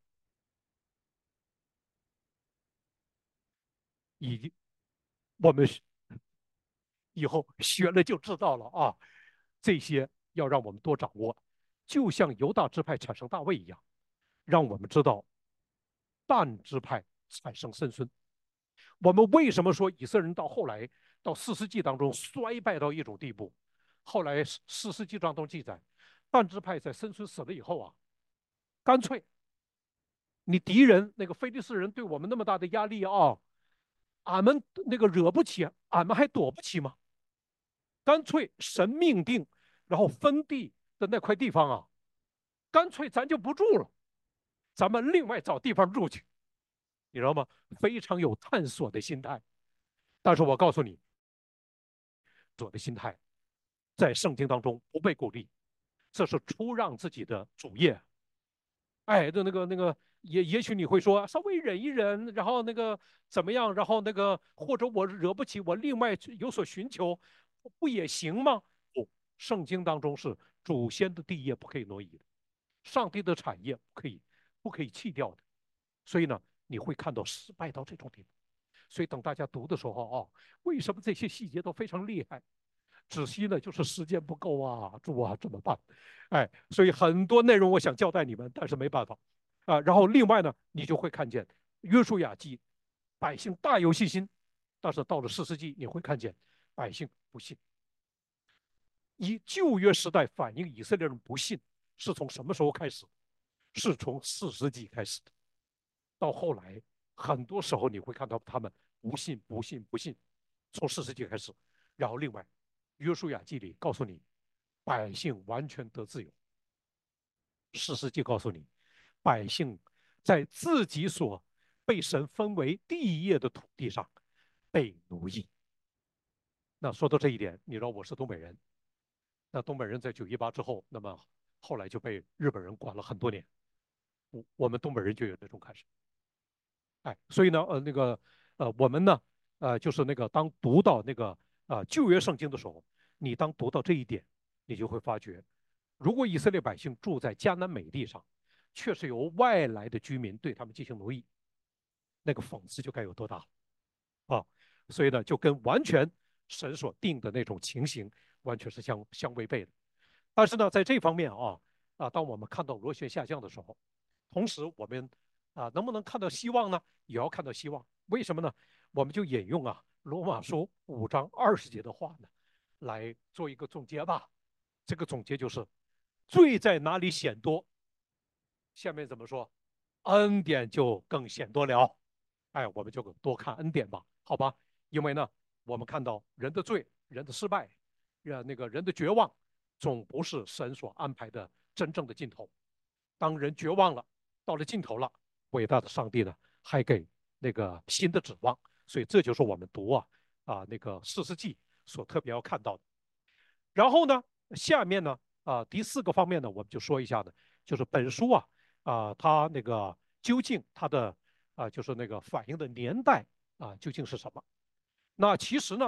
以我们以后学了就知道了啊，这些要让我们多掌握，就像犹大支派产生大卫一样，让我们知道但支派产生森孙。我们为什么说以色列人到后来到四世纪当中衰败到一种地步？后来四世纪当中记载，但支派在森孙死了以后啊，干脆你敌人那个非利士人对我们那么大的压力啊，俺们那个惹不起，俺们还躲不起吗？干脆神命定，然后分地的那块地方啊，干脆咱就不住了，咱们另外找地方住去，你知道吗？非常有探索的心态。但是我告诉你，我的心态在圣经当中不被鼓励，这是出让自己的主业。哎，的那个那个，也也许你会说，稍微忍一忍，然后那个怎么样，然后那个或者我惹不起，我另外有所寻求，不也行吗？不，圣经当中是祖先的地业不可以挪移的，上帝的产业不可以不可以弃掉的。所以呢，你会看到失败到这种地步。所以等大家读的时候啊，为什么这些细节都非常厉害？只惜呢，就是时间不够啊，主啊，怎么办？哎，所以很多内容我想交代你们，但是没办法啊。然后另外呢，你就会看见约书亚记，百姓大有信心，但是到了四世纪，你会看见百姓不信。以旧约时代反映以色列人不信，是从什么时候开始？是从四世纪开始的。到后来，很多时候你会看到他们不信、不信、不信，从四世纪开始。然后另外，约书亚记里告诉你，百姓完全得自由。四世纪告诉你，百姓在自己所被神分为地业的土地上被奴役。那说到这一点，你知道我是东北人，那东北人在九一八之后，那么后来就被日本人管了很多年。我我们东北人就有这种感受。哎，所以呢，呃，那个，呃，我们呢，呃，就是那个当读到那个啊、呃旧约圣经的时候，你当读到这一点，你就会发觉，如果以色列百姓住在迦南美地上，却是由外来的居民对他们进行奴役，那个讽刺就该有多大啊！所以呢，就跟完全神所定的那种情形完全是相相违背的。但是呢，在这方面啊啊，当我们看到螺旋下降的时候，同时我们啊能不能看到希望呢？也要看到希望。为什么呢？我们就引用啊罗马书五章二十节的话呢，来做一个总结吧。这个总结就是：罪在哪里显多，下面怎么说？恩典就更显多了。哎，我们就多看恩典吧，好吧？因为呢，我们看到人的罪、人的失败，呃，那个人的绝望，总不是神所安排的真正的尽头。当人绝望了，到了尽头了，伟大的上帝呢，还给那个新的指望。所以这就是我们读啊啊那个四世纪所特别要看到的。然后呢，下面呢啊第四个方面呢，我们就说一下呢，就是本书啊啊它那个究竟它的啊就是那个反映的年代啊究竟是什么？那其实呢。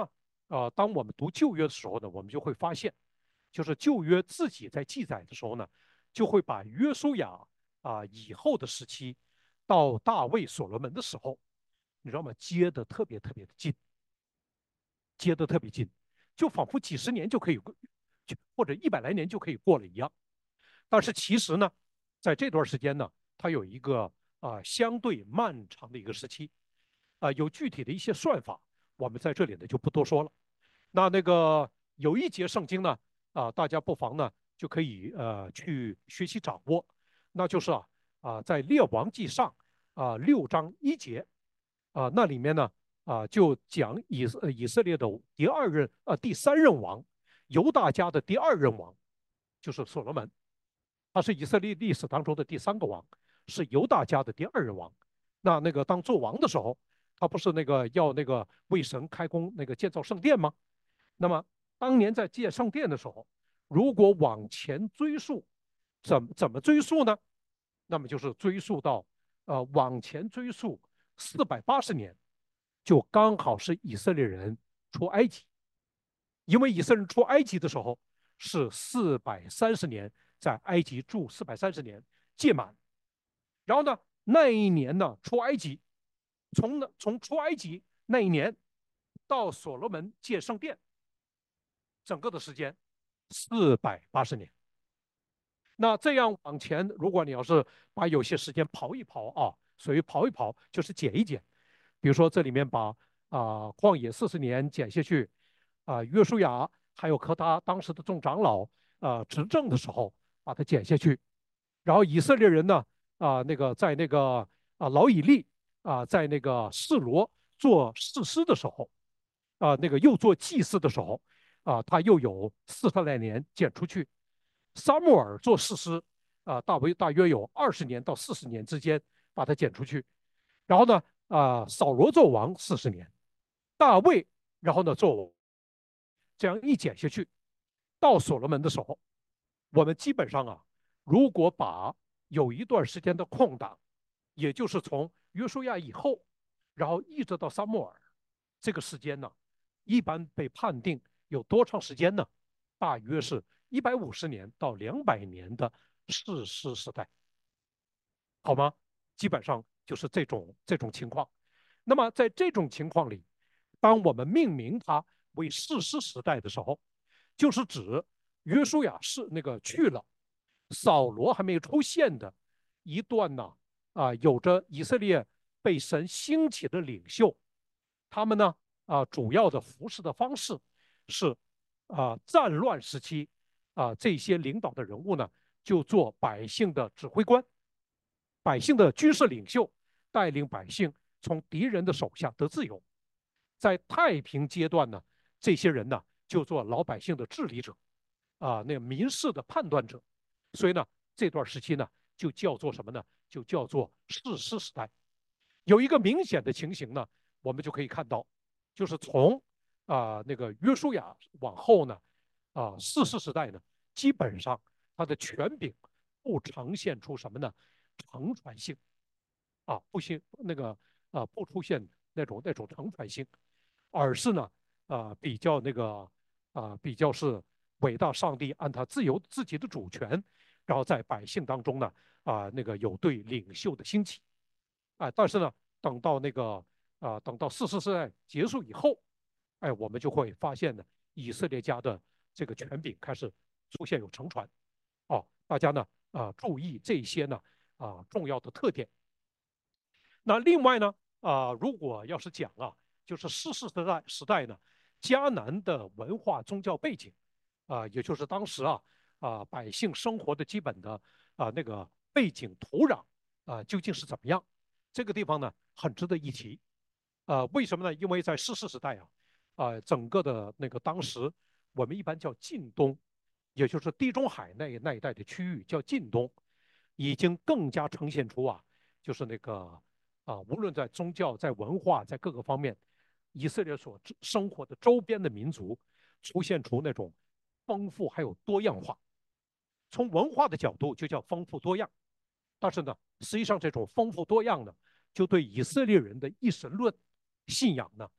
呃，当我们读旧约的时候呢，我们就会发现，就是旧约自己在记载的时候呢，就会把约书亚啊、以后的时期到大卫、所罗门的时候，你知道吗？接的特别特别的近，接的特别近，就仿佛几十年就可以过，就或者一百来年就可以过了一样。但是其实呢，在这段时间呢，它有一个啊、呃相对漫长的一个时期，啊、呃有具体的一些算法，我们在这里呢就不多说了。那那个有一节圣经呢，啊、呃大家不妨呢就可以呃去学习掌握，那就是啊啊、呃在列王记上啊、呃六章一节啊、呃那里面呢啊、呃就讲以色以色列的第二任呃第三任王，犹大家的第二任王就是所罗门。他是以色列历史当中的第三个王，是犹大家的第二任王。那那个当做王的时候，他不是那个要那个为神开工那个建造圣殿吗？那么当年在建圣殿的时候，如果往前追溯，怎怎么追溯呢？那么就是追溯到呃往前追溯四百八十年，就刚好是以色列人出埃及。因为以色列人出埃及的时候是四百三十年，在埃及住四百三十年届满，然后呢，那一年呢出埃及，从呢从出埃及那一年到所罗门建圣殿，整个的时间四百八十年。那这样往前，如果你要是把有些时间刨一刨啊，所谓刨一刨就是减一减，比如说这里面把啊、呃旷野四十年减下去，啊、呃约书亚还有和他当时的众长老啊、呃执政的时候把它减下去，然后以色列人呢啊、呃那个在那个啊、呃老以利啊、呃在那个示罗做士师的时候啊、呃那个又做祭司的时候啊、他又有四十来年减出去。撒母耳做士师啊、大约大约有二十年到四十年之间把他减出去，然后呢啊、扫罗做王四十年，大卫然后呢做这样一减下去，到所罗门的时候，我们基本上啊，如果把有一段时间的空档，也就是从约书亚以后，然后一直到撒母耳这个时间呢，一般被判定有多长时间呢？大约是一百五十年到两百年的士师时代，好吗？基本上就是这种这种情况。那么在这种情况里，当我们命名它为士师时代的时候，就是指约书亚是那个去了，扫罗还没有出现的一段呢啊，有着以色列被神兴起的领袖，他们呢啊主要的服侍的方式是啊战乱时期啊这些领导的人物呢就做百姓的指挥官，百姓的军事领袖，带领百姓从敌人的手下得自由。在太平阶段呢，这些人呢就做老百姓的治理者，啊，那个民事的判断者。所以呢，这段时期呢就叫做什么呢？就叫做士师时代。有一个明显的情形呢，我们就可以看到，就是从啊、呃那个约书亚往后呢，啊、呃士师时代呢，基本上它的权柄不呈现出什么呢？承传性啊，不行那个啊、不出现那种那种承传性，而是呢啊、比较那个啊、比较是伟大上帝按他自由自己的主权，然后在百姓当中呢啊、那个有对领袖的兴起。啊，但是呢，等到那个啊，等到四世时代结束以后，哎，我们就会发现呢，以色列家的这个权柄开始出现有承传。哦，大家呢啊注意这些呢啊重要的特点。那另外呢啊，如果要是讲啊，就是士世时代时代呢，迦南的文化宗教背景啊，也就是当时啊啊百姓生活的基本的啊那个背景土壤啊究竟是怎么样？这个地方呢很值得一提。呃，为什么呢？因为在世世时代啊，啊、呃整个的那个当时我们一般叫近东，也就是地中海那那一带的区域叫近东，已经更加呈现出啊，就是那个啊，无论在宗教、在文化、在各个方面，以色列所生活的周边的民族出现出那种丰富还有多样化。从文化的角度就叫丰富多样，但是呢，实际上这种丰富多样呢，就对以色列人的一神论信仰呢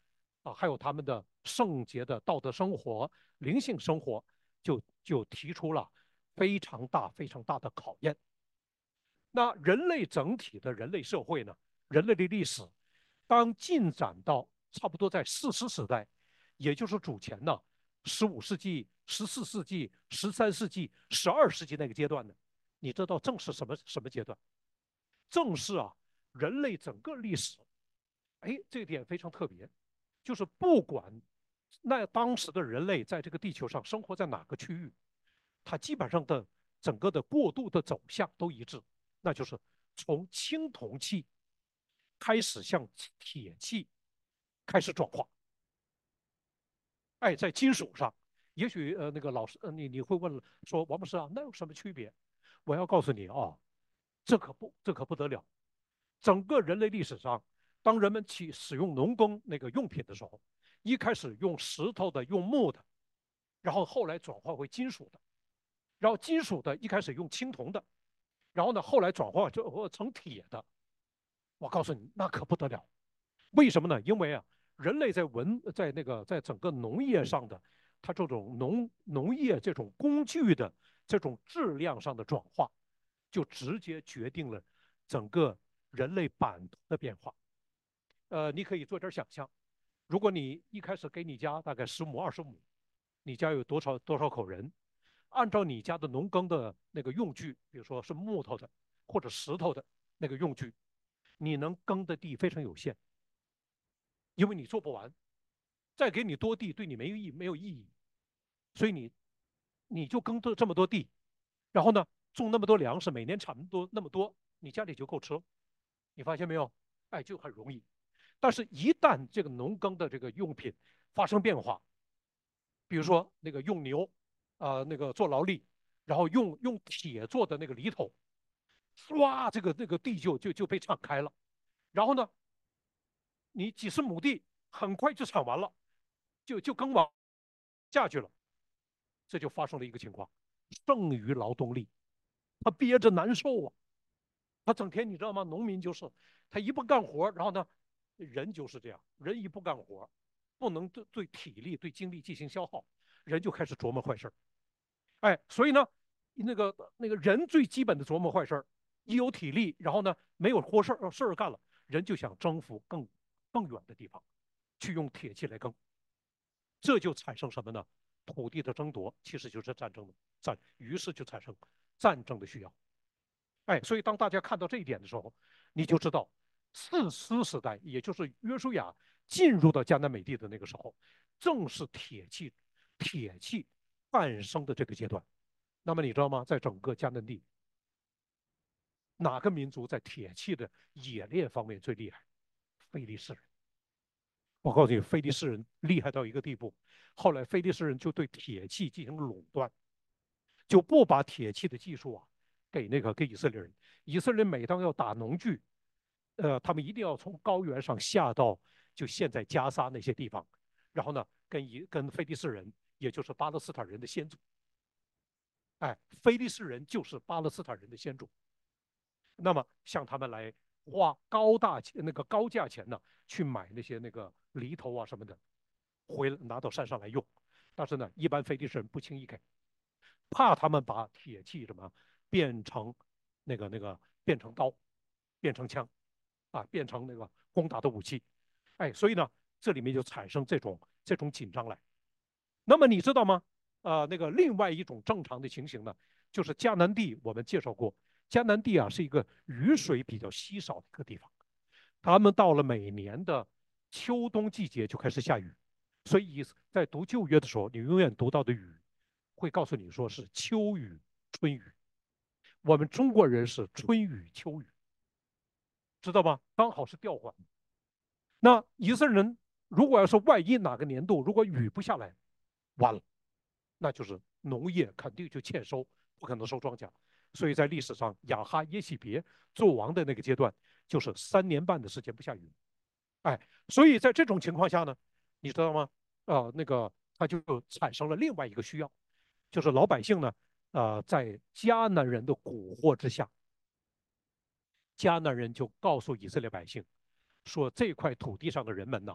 啊，还有他们的圣洁的道德生活、灵性生活，就就提出了非常大、非常大的考验。那人类整体的人类社会呢，人类的历史，当进展到差不多在四史时代，也就是主前呢十五世纪、十四世纪、十三世纪、十二世纪那个阶段呢，你知道正是什么什么阶段？正是啊，人类整个历史，哎，这一点非常特别，就是不管那当时的人类在这个地球上生活在哪个区域，它基本上的整个的过渡的走向都一致，那就是从青铜器开始向铁器开始转化。哎，在金属上，也许呃那个老师呃你你会问说王博士啊，那有什么区别？我要告诉你啊，这可不这可不得了。整个人类历史上，当人们去使用农耕那个用品的时候，一开始用石头的、用木的，然后后来转化为金属的，然后金属的一开始用青铜的，然后呢后来转化就成铁的。我告诉你，那可不得了。为什么呢？因为啊，人类在文在那个在整个农业上的，它这种农农业这种工具的这种质量上的转化，就直接决定了整个人类版图的变化。呃，你可以做点想象，如果你一开始给你家大概十亩二十亩，你家有多少多少口人，按照你家的农耕的那个用具，比如说是木头的或者石头的那个用具，你能耕的地非常有限，因为你做不完。再给你多地，对你没有意没有意义，所以你你就耕这这么多地，然后呢种那么多粮食，每年产多那么多，你家里就够吃。你发现没有？哎，就很容易。但是，一旦这个农耕的这个用品发生变化，比如说那个用牛，呃，那个做劳力，然后用用铁做的那个犁头，唰，这个那个地就就就被敞开了。然后呢，你几十亩地很快就铲完了，就就耕完下去了。这就发生了一个情况，剩余劳动力，他憋着难受啊，他整天你知道吗？农民就是他一不干活，然后呢，人就是这样，人一不干活，不能对对体力、对精力进行消耗，人就开始琢磨坏事儿。哎，所以呢，那个那个人最基本的琢磨坏事儿，一有体力，然后呢没有活事儿事儿干了，人就想征服更更远的地方，去用铁器来耕，这就产生什么呢？土地的争夺其实就是战争的战，于是就产生战争的需要。哎，所以当大家看到这一点的时候，你就知道四师时代，也就是约书亚进入到迦南美地的那个时候，正是铁器铁器诞生的这个阶段。那么你知道吗？在整个迦南地，哪个民族在铁器的冶炼方面最厉害？非利士人。我告诉你，非利士人厉害到一个地步，后来非利士人就对铁器进行垄断，就不把铁器的技术啊给那个给以色列人。以色列人每当要打农具，呃，他们一定要从高原上下到就现在加沙那些地方，然后呢，跟以跟非利士人，也就是巴勒斯坦人的先祖，哎，非利士人就是巴勒斯坦人的先祖。那么向他们来花高大那个高价钱呢，去买那些那个犁头啊什么的，回拿到山上来用。但是呢，一般非利士人不轻易给，怕他们把铁器什么变成那个那个变成刀，变成枪，啊，变成那个攻打的武器。哎，所以呢，这里面就产生这种这种紧张来。那么你知道吗？呃，那个另外一种正常的情形呢，就是迦南地，我们介绍过，迦南地啊是一个雨水比较稀少的一个地方，他们到了每年的秋冬季节就开始下雨，所以在读旧约的时候，你永远读到的雨会告诉你说是秋雨、春雨。我们中国人是春雨、秋雨，知道吗？刚好是调换。那以色列人如果要是万一哪个年度如果雨不下来，完了，那就是农业肯定就欠收，不可能收庄稼。所以在历史上，亚哈耶喜别做王的那个阶段，就是三年半的时间不下雨。哎，所以在这种情况下呢，你知道吗？呃，那个他就产生了另外一个需要，就是老百姓呢，呃，在迦南人的蛊惑之下，迦南人就告诉以色列百姓说，这块土地上的人们呐，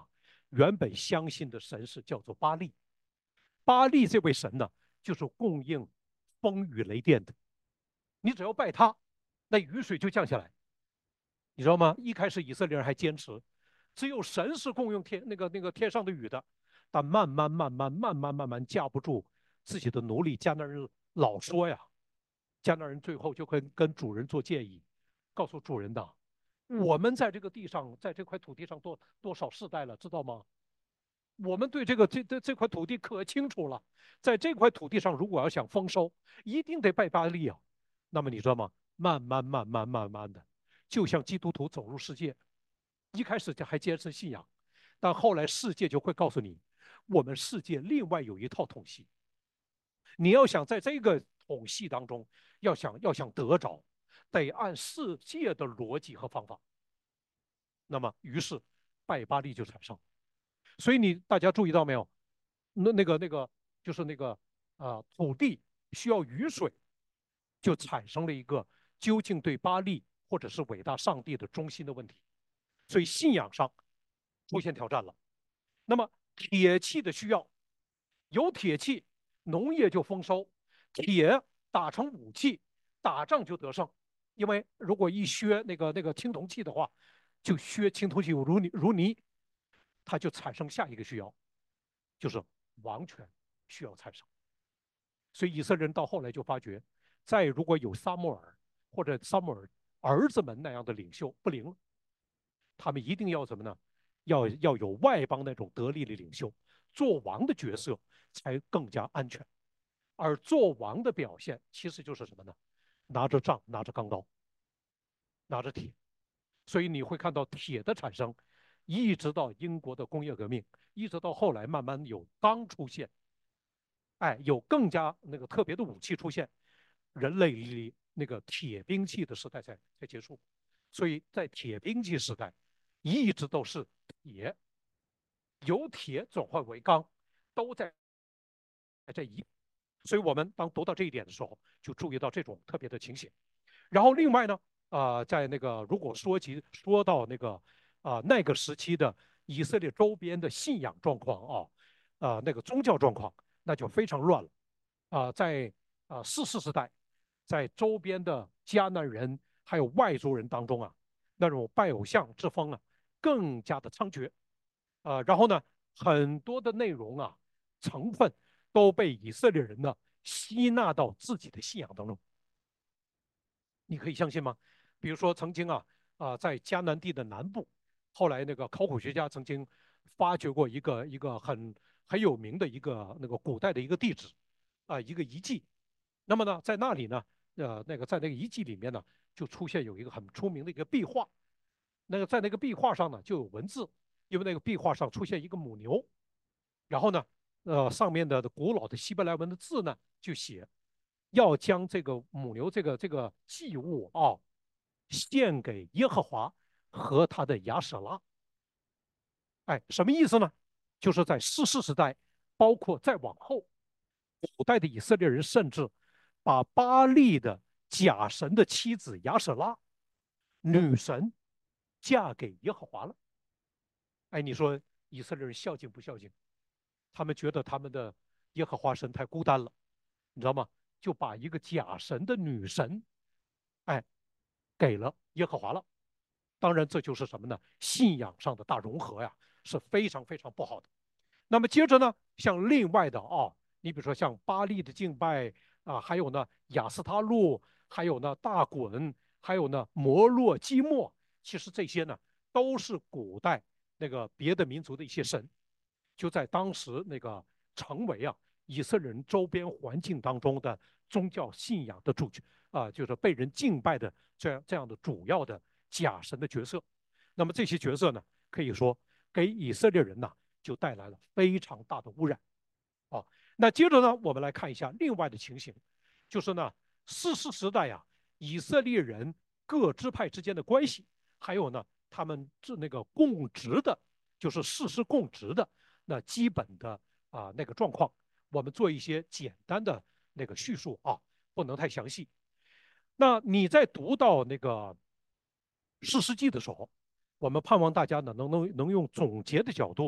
原本相信的神是叫做巴力。巴力这位神呢，就是供应风雨雷电的。你只要拜他，那雨水就降下来，你知道吗？一开始以色列人还坚持，只有神是供应天那个那个天上的雨的，但慢慢慢慢慢慢慢慢架不住自己的奴隶迦南人老说呀，迦南人最后就跟跟主人做建议，告诉主人呐，我们在这个地上，在这块土地上多多少世代了，知道吗？我们对这个这这这块土地可清楚了，在这块土地上，如果要想丰收，一定得拜巴力啊。那么你知道吗？慢慢慢慢慢慢的，就像基督徒走入世界，一开始就还坚持信仰，但后来世界就会告诉你，我们世界另外有一套统系。你要想在这个统系当中，要想要想得着，得按世界的逻辑和方法。那么，于是拜巴力就产生。所以你大家注意到没有？那那个那个就是那个啊、呃土地需要雨水，就产生了一个究竟对巴力或者是伟大上帝的忠心的问题。所以信仰上出现挑战了。那么铁器的需要，有铁器，农业就丰收，铁打成武器，打仗就得胜。因为如果一削那个那个青铜器的话，就削青铜器如泥如泥，它就产生下一个需要，就是王权需要产生。所以以色列人到后来就发觉，再如果有撒母耳或者撒母耳儿子们那样的领袖不灵了，他们一定要什么呢？要要有外邦那种得力的领袖，做王的角色才更加安全。而做王的表现其实就是什么呢？拿着杖，拿着钢刀，拿着铁。所以你会看到铁的产生，一直到英国的工业革命，一直到后来慢慢有钢出现，哎，有更加那个特别的武器出现，人类离那个铁兵器的时代才才结束。所以在铁兵器时代，一直都是铁由铁转换为钢，都在这一。所以我们当读到这一点的时候，就注意到这种特别的情形。然后另外呢，啊、呃在那个如果说及说到那个啊、呃那个时期的以色列周边的信仰状况啊，啊、呃那个宗教状况，那就非常乱了。啊、呃在啊、呃四世时代，在周边的迦南人还有外族人当中啊，那种拜偶像之风啊，更加的猖獗。啊，然后呢，很多的内容啊，成分都被以色列人呢吸纳到自己的信仰当中。你可以相信吗？比如说曾经啊啊、在迦南地的南部，后来那个考古学家曾经发掘过一个一个很很有名的一个那个古代的一个地址啊、一个遗迹。那么呢，在那里呢，呃，那个在那个遗迹里面呢，就出现有一个很出名的一个壁画。那个在那个壁画上呢就有文字，因为那个壁画上出现一个母牛，然后呢，呃，上面的古老的希伯来文的字呢就写要将这个母牛这个这个祭物啊献给耶和华和他的亚舍拉。哎，什么意思呢？就是在士师时代，包括再往后，古代的以色列人甚至把巴利的假神的妻子亚舍拉，女神，嫁给耶和华了。哎，你说以色列人孝敬不孝敬？他们觉得他们的耶和华神太孤单了，你知道吗？就把一个假神的女神，哎，给了耶和华了。当然，这就是什么呢？信仰上的大融合呀，是非常非常不好的。那么接着呢，像另外的啊，你比如说像巴利的敬拜啊，还有呢雅斯他路，还有呢大衮，还有呢摩洛基莫，其实这些呢都是古代那个别的民族的一些神，就在当时那个成为啊以色列人周边环境当中的宗教信仰的主角啊，就是被人敬拜的这样这样的主要的假神的角色。那么这些角色呢，可以说给以色列人呢就带来了非常大的污染。啊，那接着呢，我们来看一下另外的情形，就是呢，士师时代呀、以色列人各支派之间的关系，还有呢，他们这那个供职的，就是士师供职的那基本的啊那个状况，我们做一些简单的那个叙述啊，不能太详细。那你在读到那个士师记的时候，我们盼望大家呢能能能用总结的角度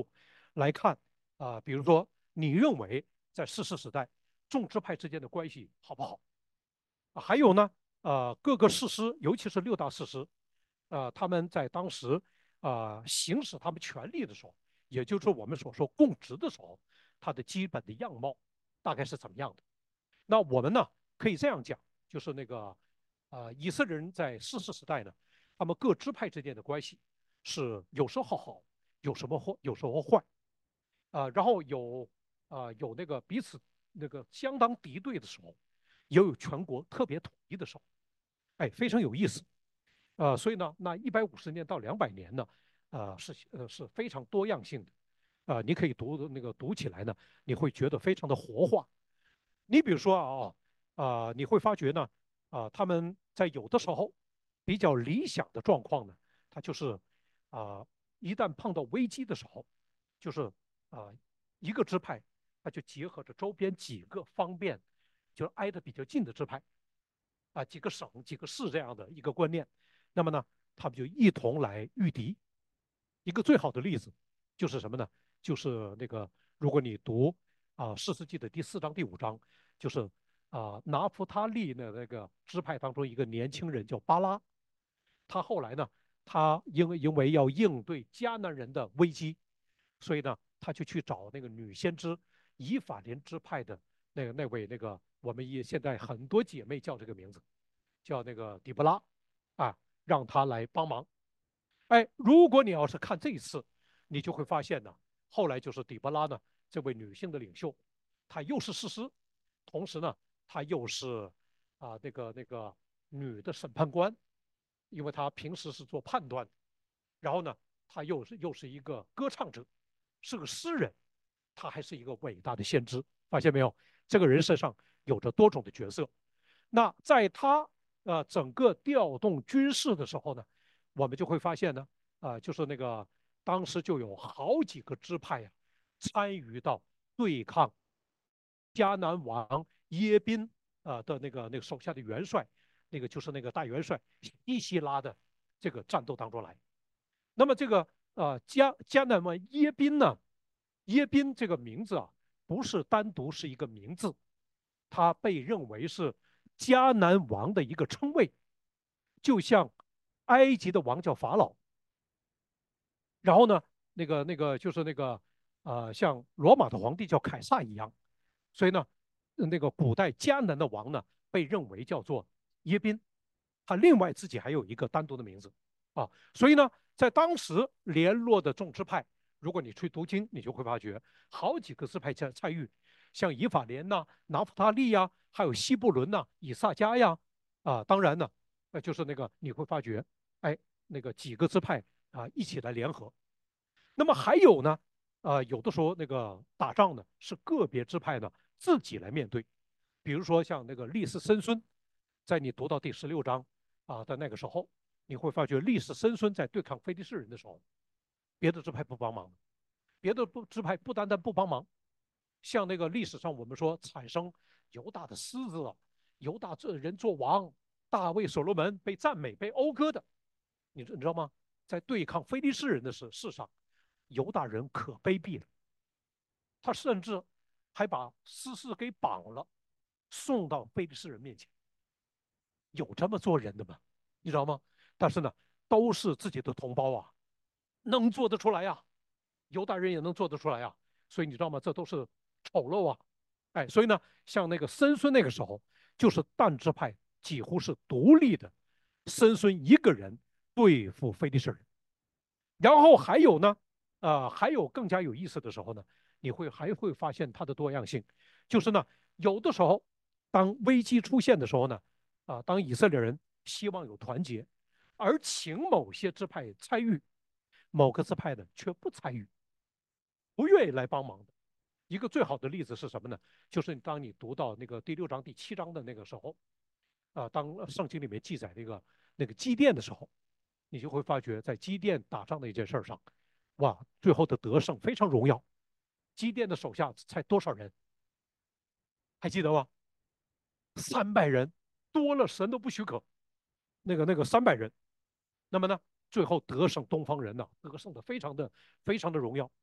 来看啊、呃比如说你认为在士师时代众支派之间的关系好不好？啊还有呢，呃，各个士师，尤其是六大士师，呃，他们在当时啊、呃行使他们权力的时候，也就是我们所说供职的时候，它的基本的样貌大概是怎么样的？那我们呢可以这样讲，就是那个呃，以色列人在士师时代呢，他们各支派之间的关系是有时候好，有什么坏，有时候坏啊、呃然后有啊、呃有那个彼此那个相当敌对的时候，也有全国特别统一的时候，哎，非常有意思。呃，所以呢，那一百五十年到两百年呢，呃，是呃是非常多样性的，呃，你可以读那个读起来呢，你会觉得非常的活化。你比如说啊，啊、呃你会发觉呢，啊、他们在有的时候比较理想的状况呢，它就是啊、一旦碰到危机的时候，就是啊、一个支派，它就结合着周边几个方便，就挨得比较近的支派，啊、几个省、几个市这样的一个观念。那么呢，他们就一同来御敌。一个最好的例子就是什么呢？就是那个，如果你读啊《士师记》的第四章、第五章，就是啊拿弗他利的那个支派当中一个年轻人叫巴拉，他后来呢，他因为因为要应对迦南人的危机，所以呢，他就去找那个女先知以法莲支派的那个那位那个我们也现在很多姐妹叫这个名字，叫那个底布拉啊，让他来帮忙。哎，如果你要是看这一次，你就会发现呢，后来就是底波拉呢这位女性的领袖，她又是士师，同时呢，她又是啊、那个那个女的审判官，因为她平时是做判断的。然后呢，她又是又是一个歌唱者，是个诗人，她还是一个伟大的先知。发现没有？这个人身上有着多种的角色。那在他呃整个调动军事的时候呢，我们就会发现呢，啊、呃就是那个当时就有好几个支派呀、啊参与到对抗迦南王耶宾呃的那个那个手下的元帅，那个就是那个大元帅伊希拉的这个战斗当中来。那么这个呃迦迦南王耶宾呢，耶宾这个名字啊，不是单独是一个名字，它被认为是迦南王的一个称谓，就像埃及的王叫法老，然后呢，那个那个就是那个呃，像罗马的皇帝叫凯撒一样，所以呢，那个古代迦南的王呢，被认为叫做耶宾，他另外自己还有一个单独的名字啊，所以呢，在当时联络的众支派，如果你去读经，你就会发觉好几个支派参参与，像以法莲呐、拿弗他利呀，还有西布伦呐、以萨迦呀，啊，当然呢，呃，就是那个你会发觉，哎，那个几个支派啊一起来联合。那么还有呢，呃，有的时候那个打仗呢是个别支派呢自己来面对，比如说像那个利士申孙，在你读到第十六章啊的那个时候，你会发觉利士申孙在对抗非利士人的时候，别的支派不帮忙，别的不支派不单单不帮忙，像那个历史上我们说产生犹大的狮子，犹大这人做王，大卫所罗门被赞美被讴歌的，你你知道吗？在对抗非利士人的事事上，犹大人可卑鄙了，他甚至还把施事给绑了，送到非利士人面前。有这么做人的吗？你知道吗？但是呢，都是自己的同胞啊，能做得出来呀、啊犹大人也能做得出来呀、啊所以你知道吗？这都是丑陋啊！哎，所以呢，像那个森孙那个时候，就是但支派几乎是独立的，森孙一个人对付非利士人。然后还有呢，呃，还有更加有意思的时候呢，你会还会发现它的多样性，就是呢，有的时候当危机出现的时候呢，啊、呃当以色列人希望有团结，而请某些支派参与，某个支派呢却不参与，不愿意来帮忙的。一个最好的例子是什么呢？就是当你读到那个第六章、第七章的那个时候，啊、呃当圣经里面记载那个那个基甸的时候，你就会发觉，在基甸打仗的一件事上，哇，最后的得胜非常荣耀。基甸的手下才多少人？还记得吗？三百人，多了神都不许可。那个那个三百人，那么呢，最后得胜东方人呐、得胜的非常的非常的荣耀。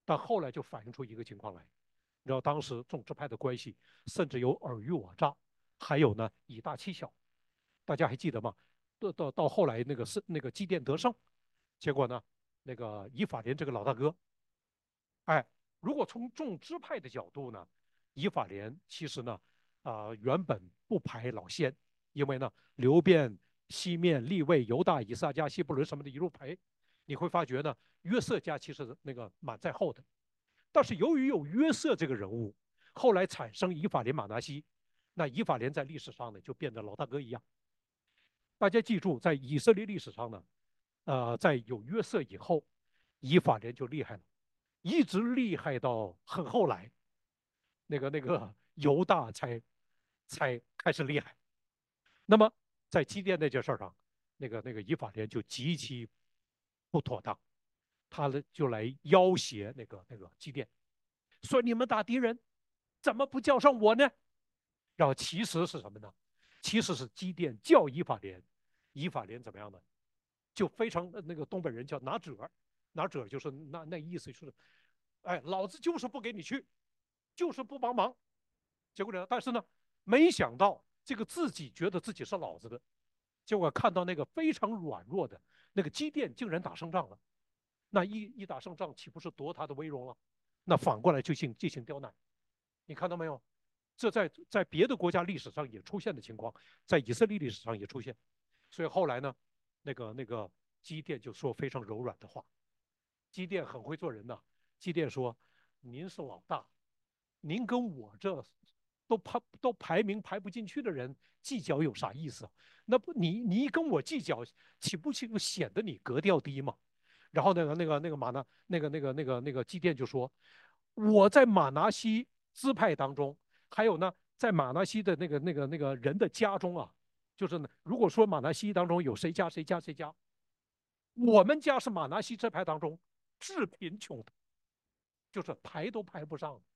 但后来就反映出一个情况来，你知道当时众支派的关系甚至有尔虞我诈，还有呢以大欺小。大家还记得吗？到到到后来那个是那个基甸得胜，结果呢，那个以法莲这个老大哥，哎，如果从众支派的角度呢，以法莲其实呢，啊、呃原本不排老先，因为呢流变、西面、利位、犹大、以撒加、西布伦什么的一路排，你会发觉呢，约瑟家其实那个满在后的。但是由于有约瑟这个人物，后来产生以法莲、马拿西，那以法莲在历史上呢就变得老大哥一样。大家记住，在以色列历史上呢，呃，在有约瑟以后，以法莲就厉害了，一直厉害到很后来，那个那个犹大才才开始厉害。那么在基甸那件事上，那个那个以法莲就极其不妥当，他呢就来要挟那个那个基甸，说你们打敌人怎么不叫上我呢？然后其实是什么呢？其实是基甸叫以法莲，以法莲怎么样呢？就非常那个东北人叫拿褶，拿褶就是那那意思就是，哎，老子就是不给你去，就是不帮忙。结果呢，但是呢，没想到这个自己觉得自己是老子的，结果看到那个非常软弱的那个基甸竟然打胜仗了，那一一打胜仗岂不是夺他的威荣了？那反过来就进进行刁难，你看到没有？这在在别的国家历史上也出现的情况，在以色列历史上也出现。所以后来呢，那个那个基甸就说非常柔软的话。基甸很会做人呐。基甸说：“您是老大，您跟我这都排都排名排不进去的人计较有啥意思啊？那不你你跟我计较，岂不就显得你格调低吗？”然后那个那个那个马拿那个那个那个那个基甸就说：“我在马拿西支派当中，还有呢，在马拿西的那个那个那个人的家中啊，就是呢，如果说马拿西当中有谁家谁家谁家，我们家是马拿西支派当中最贫穷的，就是排都排不上。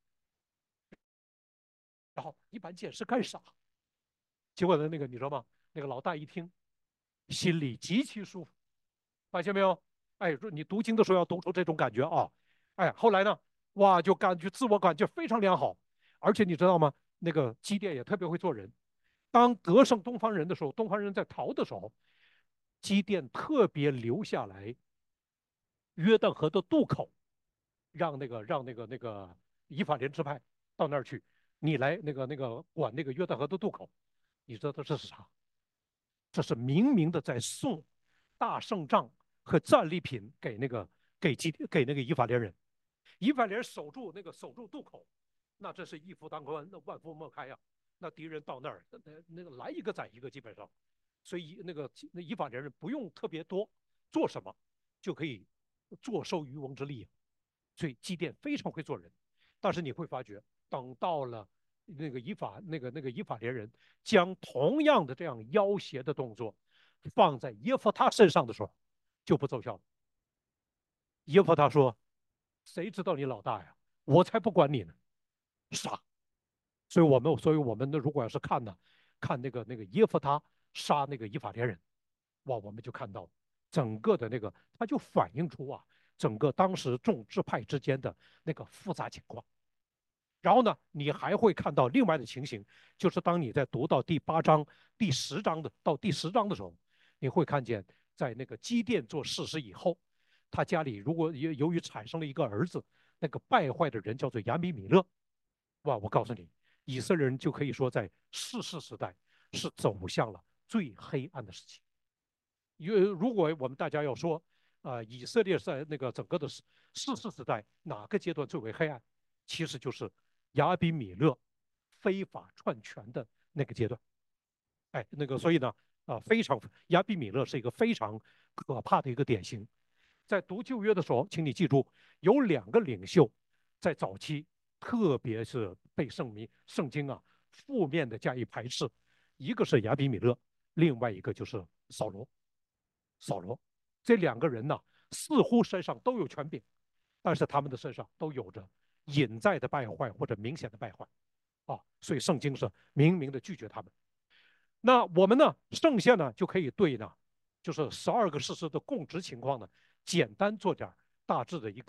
然后一般见识干啥？结果呢，那个你知道吗？那个老大一听，心里极其舒服，发现没有？哎，说你读经的时候要读出这种感觉啊！哎，后来呢，哇，就感觉自我感觉非常良好，而且你知道吗？那个基甸也特别会做人。当得胜东方人的时候，东方人在逃的时候，基甸特别留下来约旦河的渡口，让那个让那个那个以法莲支派到那儿去，你来那个那个管那个约旦河的渡口。你知道这是啥？这是明明的在送大胜仗和战利品给那个给基给那个以法莲人。以法莲守住那个守住渡口，那这是一夫当关，那万夫莫开呀、啊。那敌人到那儿，那那个来一个宰一个，基本上。所以那个那以法莲人不用特别多做什么，就可以坐收渔翁之利、啊。所以基甸非常会做人。但是你会发觉，等到了那个以法那个那个以法莲人将同样的这样要挟的动作放在耶夫他身上的时候，就不奏效了。耶夫他说：“谁知道你老大呀？我才不管你呢！”杀。所以我们所以我们呢，如果要是看呢，看那个那个耶夫他杀那个以法莲人，哇，我们就看到整个的那个，他就反映出啊，整个当时众支派之间的那个复杂情况。然后呢，你还会看到另外的情形，就是当你在读到第八章、第十章的到第十章的时候，你会看见，在那个基甸做事实以后，他家里如果由于产生了一个儿子，那个败坏的人叫做亚比米勒，哇，我告诉你，以色列人就可以说在世世时代是走向了最黑暗的时期。因为如果我们大家要说，啊、呃，以色列在那个整个的世世时代哪个阶段最为黑暗，其实就是亚比米勒非法篡权的那个阶段。哎，那个所以呢，啊、呃，非常亚比米勒是一个非常可怕的一个典型。在读旧约的时候，请你记住，有两个领袖在早期，特别是被圣名圣经啊负面的加以排斥，一个是亚比米勒，另外一个就是扫罗。扫罗这两个人呢，似乎身上都有权柄，但是他们的身上都有着隐在的败坏或者明显的败坏啊，所以圣经是明明的拒绝他们。那我们呢，剩下呢就可以对呢，就是十二个事实的供职情况呢，简单做点大致的一个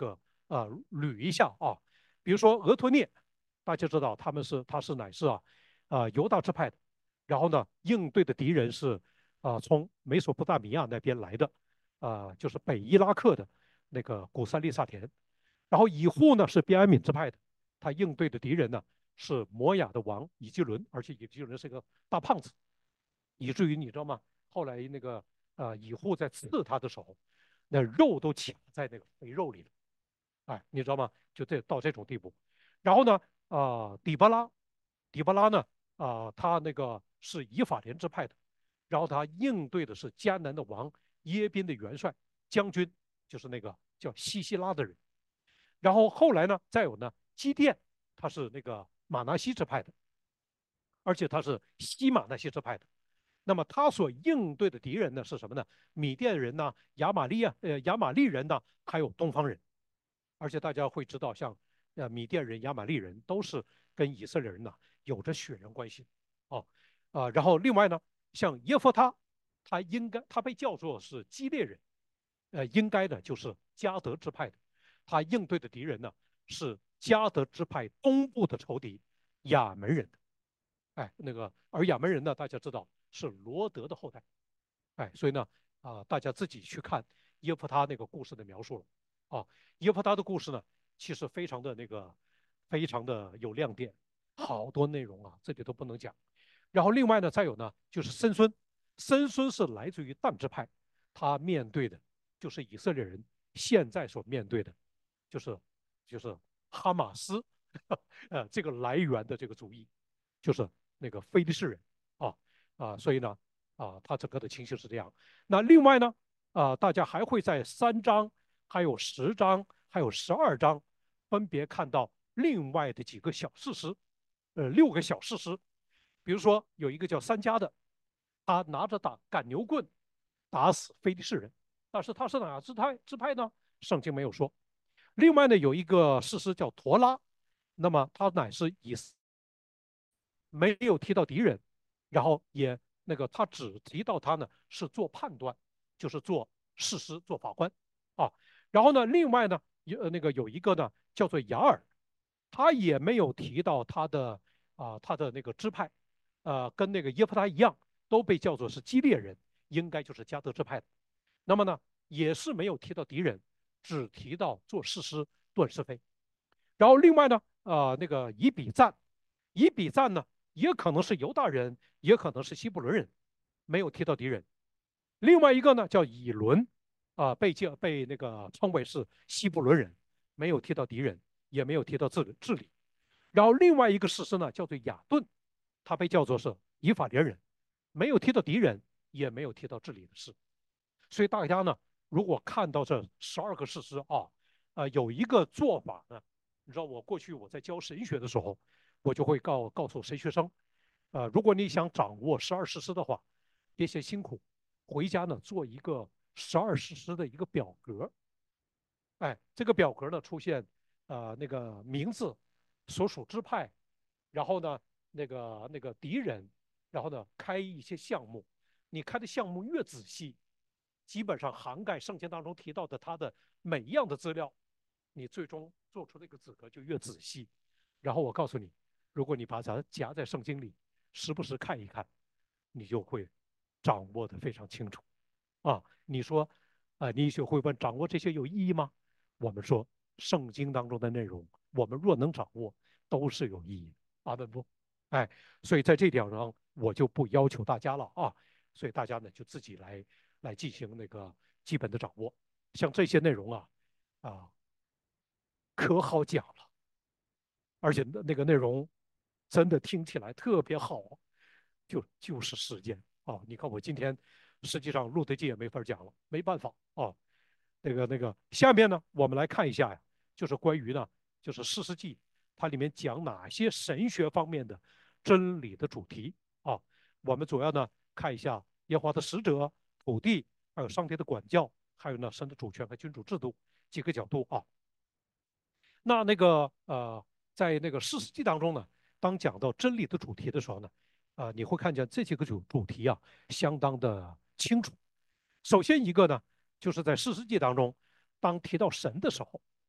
啊、呃、捋一下啊。比如说俄托涅，大家知道他们是他是乃是啊啊、呃、犹大支派的，然后呢应对的敌人是啊、呃、从美索不达米亚那边来的啊、呃、就是北伊拉克的那个古三利萨田，然后以户呢是便雅悯支派的，他应对的敌人呢是摩亚的王以基伦，而且以基伦是个大胖子，以至于你知道吗？后来那个呃以户在刺他的时候，那肉都卡在那个肥肉里了。哎，你知道吗？就这到这种地步。然后呢，啊、呃底巴拉，底巴拉呢，啊、呃他那个是以法莲支派的，然后他应对的是迦南的王耶宾的元帅将军，就是那个叫西西拉的人。然后后来呢，再有呢，基甸，他是那个马拿西支派的，而且他是西马拿西支派的。那么他所应对的敌人呢是什么呢？米甸人呐、亚玛利啊，呃，亚玛利人呐，还有东方人。而且大家会知道，像呃米甸人、亚玛利人都是跟以色列人呢有着血缘关系哦啊、呃然后另外呢，像耶弗他，他应该他被叫做是基列人，呃，应该呢就是加德支派的，他应对的敌人呢是加德支派东部的仇敌亚门人。哎，那个而亚门人呢，大家知道是罗德的后代。哎，所以呢，啊、呃大家自己去看耶夫他那个故事的描述了。啊，耶夫他的故事呢，其实非常的那个，非常的有亮点，好多内容啊，这里都不能讲。然后另外呢，再有呢，就是参孙，参孙是来自于但支派，他面对的就是以色列人现在所面对的，就是就是哈马斯，呃，这个来源的这个主义，就是那个非利士人啊啊，所以呢。啊，它整个的情形是这样。那另外呢，啊，大家还会在三章、还有十章、还有十二章，分别看到另外的几个小事实，呃，六个小事实。比如说有一个叫三家的，他拿着打赶牛棍打死非利士人，但是他是哪支派支派呢？圣经没有说。另外呢，有一个事实叫陀拉，那么他乃是以没有提到敌人，然后也那个他只提到他呢是做判断，就是做事实、做法官啊。然后呢，另外呢有呃那个有一个呢叫做雅尔，他也没有提到他的啊他的那个支派，呃跟那个耶夫他一样，都被叫做是基列人，应该就是加德支派的。那么呢也是没有提到敌人，只提到做事实、断是非。然后另外呢，呃，那个以比赞，以比赞呢，也可能是犹大人，也可能是希伯伦人，没有提到敌人。另外一个呢叫以伦，啊、呃被叫被那个称为是希伯伦人，没有提到敌人，也没有提到治治理。然后另外一个事实呢叫做雅顿，他被叫做是以法莲人，没有提到敌人，也没有提到治理的事。所以大家呢，如果看到这十二个事实啊，呃，有一个做法呢，你知道我过去我在教神学的时候，我就会告告诉神学生，呃，如果你想掌握十二事实的话，别嫌辛苦，回家呢做一个十二事实的一个表格。哎，这个表格呢出现呃那个名字、所属支派，然后呢那个那个敌人，然后呢开一些项目，你开的项目越仔细，基本上涵盖圣经当中提到的他的每一样的资料，你最终做出的一个资格就越仔细。然后我告诉你，如果你把它夹在圣经里，时不时看一看，你就会掌握的非常清楚。啊，你说，啊、呃你就会问，掌握这些有意义吗？我们说，圣经当中的内容，我们若能掌握，都是有意义的。阿门不？哎，所以在这点上，我就不要求大家了啊。所以大家呢，就自己来来进行那个基本的掌握。像这些内容啊，啊，可好讲了，而且那那个内容真的听起来特别好，就就是时间啊。你看我今天实际上路德记也没法讲了，没办法啊。那个那个，下面呢，我们来看一下呀，就是关于呢，就是四世纪它里面讲哪些神学方面的真理的主题啊。我们主要呢看一下耶和华的使者、土地，还有上帝的管教，还有呢神的主权和君主制度几个角度啊。那那个呃，在那个四世纪当中呢，当讲到真理的主题的时候呢，啊、呃你会看见这几个主主题啊，相当的清楚。首先一个呢，就是在四世纪当中，当提到神的时候，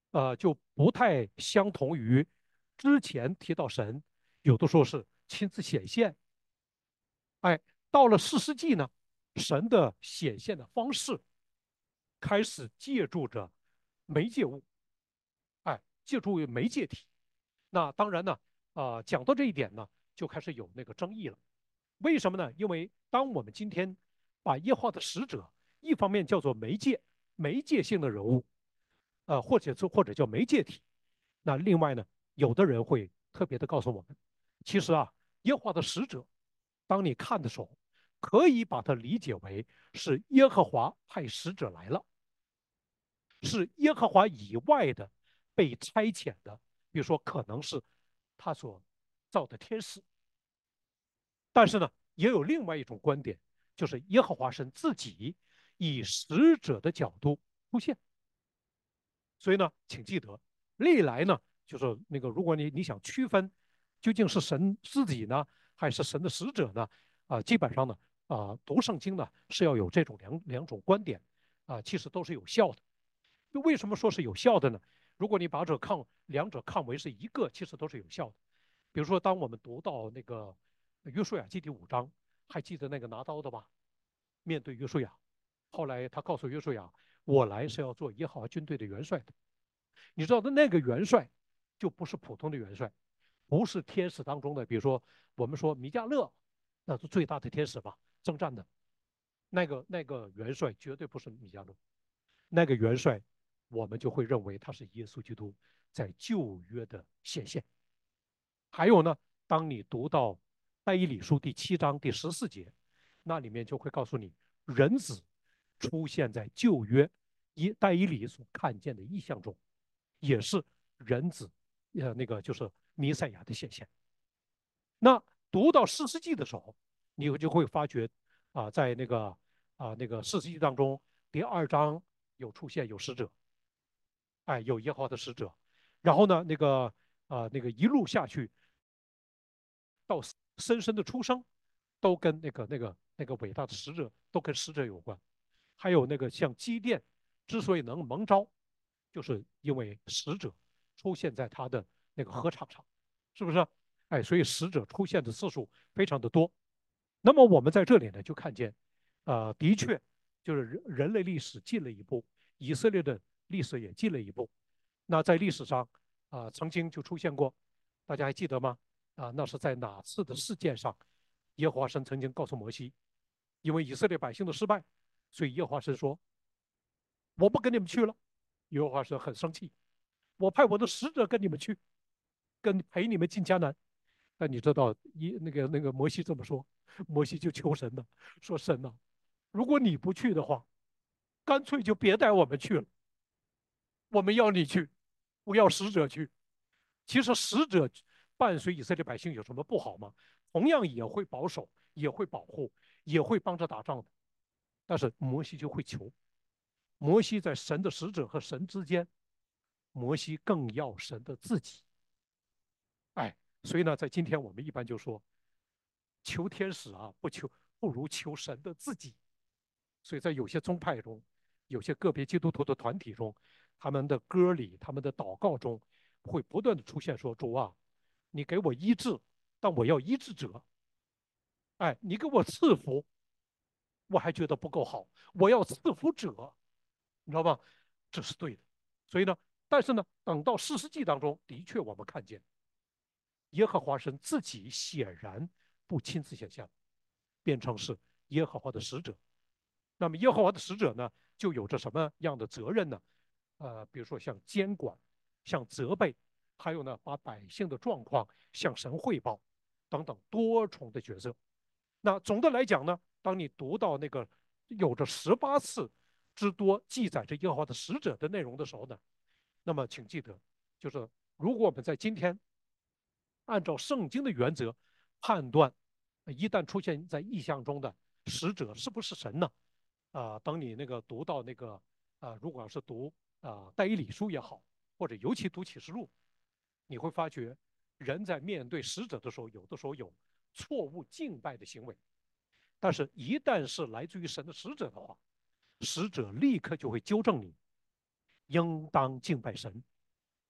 呃，就不太相同于之前提到神，有的时候是亲自显现。哎，到了四世纪呢，神的显现的方式开始借助着媒介物，哎，借助于媒介体。那当然呢，啊、讲到这一点呢，就开始有那个争议了。为什么呢？因为当我们今天把耶和华的使者，一方面叫做媒介、媒介性的人物，呃，或者或者叫媒介体，那另外呢，有的人会特别的告诉我们，其实啊，耶和华的使者，当你看的时候，可以把它理解为是耶和华派使者来了，是耶和华以外的被差遣的，比如说可能是他所造的天使。但是呢，也有另外一种观点，就是耶和华神自己以使者的角度出现。所以呢，请记得，历来呢，就是那个，如果你你想区分究竟是神自己呢，还是神的使者呢，啊、基本上呢，啊、读圣经呢是要有这种两两种观点，啊、其实都是有效的。为什么说是有效的呢？如果你把这抗两者看为是一个，其实都是有效的。比如说，当我们读到那个约书亚记第五章，还记得那个拿刀的吧？面对约书亚，后来他告诉约书亚：“我来是要做耶和华军队的元帅的。”你知道的那个元帅就不是普通的元帅，不是天使当中的，比如说我们说米迦勒，那是最大的天使吧，征战的那个那个元帅绝对不是米迦勒，那个元帅我们就会认为他是耶稣基督在旧约的显现。还有呢，当你读到但以理书第七章第十四节，那里面就会告诉你，人子出现在旧约以但以理所看见的意象中，也是人子，呃，那个就是弥赛亚的显现。那读到四世纪的时候，你就会发觉啊，在那个啊那个四世纪当中，第二章有出现有使者，哎，有耶和华的使者，然后呢，那个啊那个一路下去到深深的出生，都跟那个那个那个伟大的使者都跟使者有关。还有那个像基甸之所以能蒙召，就是因为使者出现在他的那个禾场上，是不是？哎，所以使者出现的次数非常的多。那么我们在这里呢，就看见，呃，的确就是人人类历史进了一步，以色列的历史也进了一步。那在历史上啊、呃曾经就出现过，大家还记得吗？啊、那是在哪次的事件上，耶和华神曾经告诉摩西，因为以色列百姓的失败，所以耶和华神说：“我不跟你们去了。”耶和华神很生气，我派我的使者跟你们去，跟陪你们进迦南。但你知道，一那个那个摩西这么说，摩西就求神了，说神呐、啊如果你不去的话，干脆就别带我们去了，我们要你去，不要使者去。其实使者伴随以色列百姓有什么不好吗？同样也会保守，也会保护，也会帮着打仗的。但是摩西就会求，摩西在神的使者和神之间，摩西更要神的自己。哎，所以呢，在今天我们一般就说，求天使啊，不求不如求神的自己。所以在有些宗派中，有些个别基督徒的团体中，他们的歌里、他们的祷告中，会不断的出现说：“主啊，你给我医治，但我要医治者。哎，你给我赐福，我还觉得不够好，我要赐福者。”你知道吗？这是对的。所以呢，但是呢，等到四世纪当中，的确我们看见耶和华神自己显然不亲自显现，变成是耶和华的使者。那么耶和华的使者呢，就有着什么样的责任呢？呃，比如说像监管、像责备，还有呢，把百姓的状况向神汇报等等多重的角色。那总的来讲呢，当你读到那个有着十八次之多记载着耶和华的使者的内容的时候呢，那么请记得，就是如果我们在今天按照圣经的原则判断，一旦出现在意象中的使者是不是神呢？啊、呃当你那个读到那个啊、呃如果是读啊、呃但以理书也好，或者尤其读启示录，你会发觉人在面对使者的时候，有的时候有错误敬拜的行为，但是一旦是来自于神的使者的话，使者立刻就会纠正你，应当敬拜神。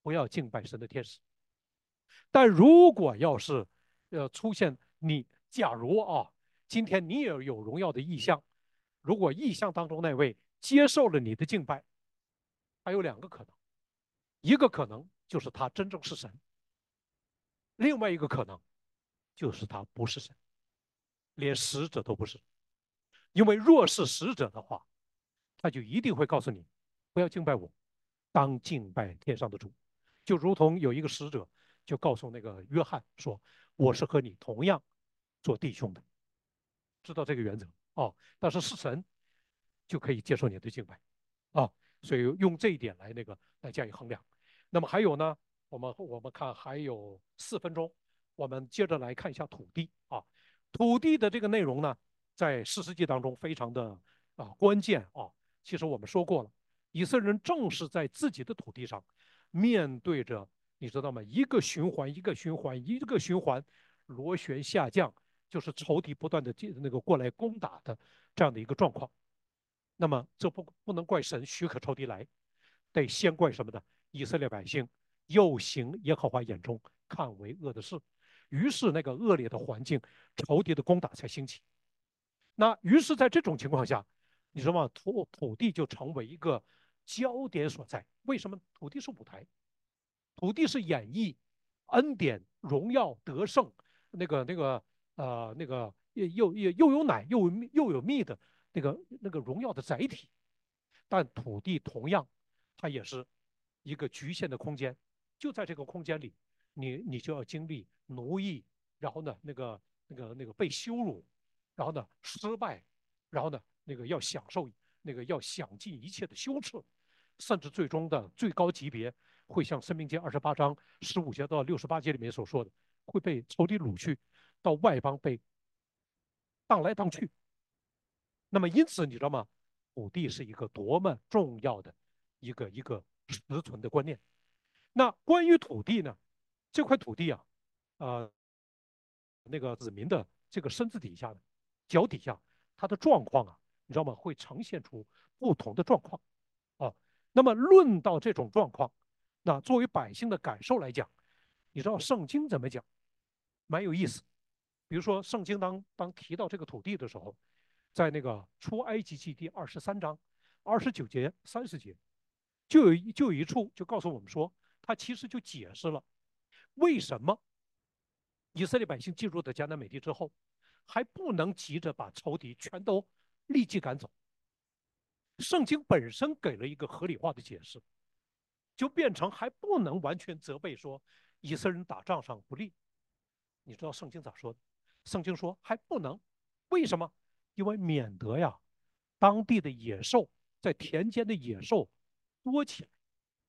不要敬拜神的天使。但如果要是呃出现你，假如啊，今天你也有荣耀的意象，如果意象当中那位接受了你的敬拜，还有两个可能，一个可能就是他真正是神，另外一个可能就是他不是神，连使者都不是。因为若是使者的话，他就一定会告诉你，不要敬拜我，当敬拜天上的主。就如同有一个使者就告诉那个约翰说，我是和你同样做弟兄的，知道这个原则哦。但是是神就可以接受你的敬拜啊，所以用这一点来那个来加以衡量。那么还有呢，我们我们看还有四分钟，我们接着来看一下土地啊。土地的这个内容呢，在四世纪当中非常的啊关键啊。其实我们说过了，以色列人正是在自己的土地上，面对着你知道吗？一个循环一个循环一个循环螺旋下降，就是仇敌不断的那个过来攻打的这样的一个状况。那么这不不能怪神许可仇敌来，得先怪什么呢？以色列百姓又行耶和华眼中看为恶的事，于是那个恶劣的环境，仇敌的攻打才兴起。那于是，在这种情况下，你知道吗？土土地就成为一个焦点所在。为什么土地是舞台？土地是演绎恩典、荣耀、得胜，那个那个呃那个又又又有奶又有又有蜜的那个那个荣耀的载体。但土地同样，它也是一个局限的空间。就在这个空间里，你你就要经历奴役，然后呢，那个那个那个被羞辱，然后呢失败，然后呢那个要享受那个要享尽一切的羞耻，甚至最终的最高级别会像《申命记》二十八章十五节到六十八节里面所说的，会被仇敌掳去，到外邦被荡来荡去。那么因此，你知道吗？土地是一个多么重要的一个一个实存的观念。那关于土地呢，这块土地啊，呃，那个子民的这个身子底下呢，脚底下，它的状况啊，你知道吗？会呈现出不同的状况啊。那么论到这种状况，那作为百姓的感受来讲，你知道圣经怎么讲？蛮有意思。比如说，圣经当当提到这个土地的时候，在那个出埃及记第二十三章二十九节、三十节，就有就有一处就告诉我们说，他其实就解释了为什么以色列百姓进入的迦南美地之后，还不能急着把仇敌全都立即赶走。圣经本身给了一个合理化的解释，就变成还不能完全责备说以色列人打仗上不利。你知道圣经咋说的？圣经说还不能，为什么？因为免得呀，当地的野兽在田间的野兽多起来，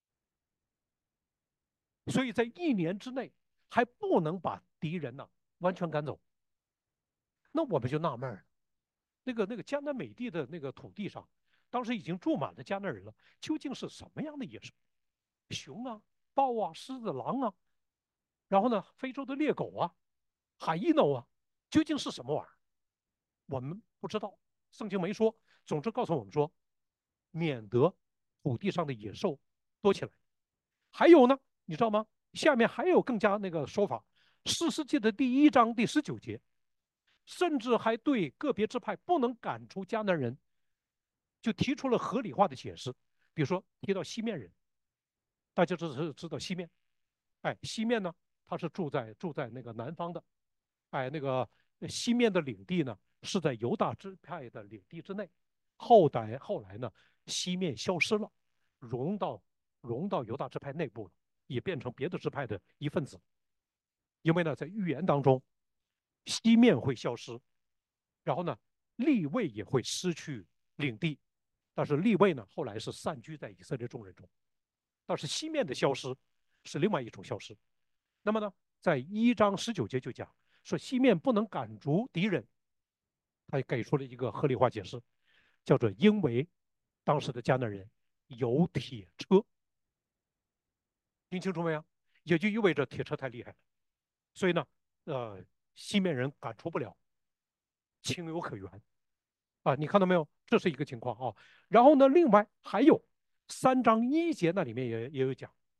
所以在一年之内还不能把敌人呢完全赶走。那我们就纳闷了，那个那个迦南美地的那个土地上，当时已经住满了迦南人了，究竟是什么样的野兽？熊啊、豹啊、狮子、狼啊，然后呢，非洲的猎狗啊、海伊诺啊，究竟是什么玩意儿？我们不知道，圣经没说。总之告诉我们说，免得土地上的野兽多起来。还有呢，你知道吗？下面还有更加那个说法，《士师记》的第一章第十九节，甚至还对个别支派不能赶出迦南人，就提出了合理化的解释。比如说提到西面人，大家知道知道西面，哎，西面呢，他是住在住在那个南方的，哎，那个西面的领地呢是在犹大支派的领地之内。后来后来呢，西面消失了，融到融到犹大支派内部了，也变成别的支派的一份子。因为呢，在预言当中，西面会消失，然后呢，立位也会失去领地，但是立位呢，后来是散居在以色列众人中。但是西面的消失是另外一种消失。那么呢，在一章十九节就讲说西面不能赶逐敌人，他给出了一个合理化解释，叫做因为当时的迦南人有铁车，听清楚没有？也就意味着铁车太厉害了，所以呢，呃，西面人赶出不了，情有可原啊。你看到没有？这是一个情况啊。然后呢，另外还有三章一节那里面也也有讲，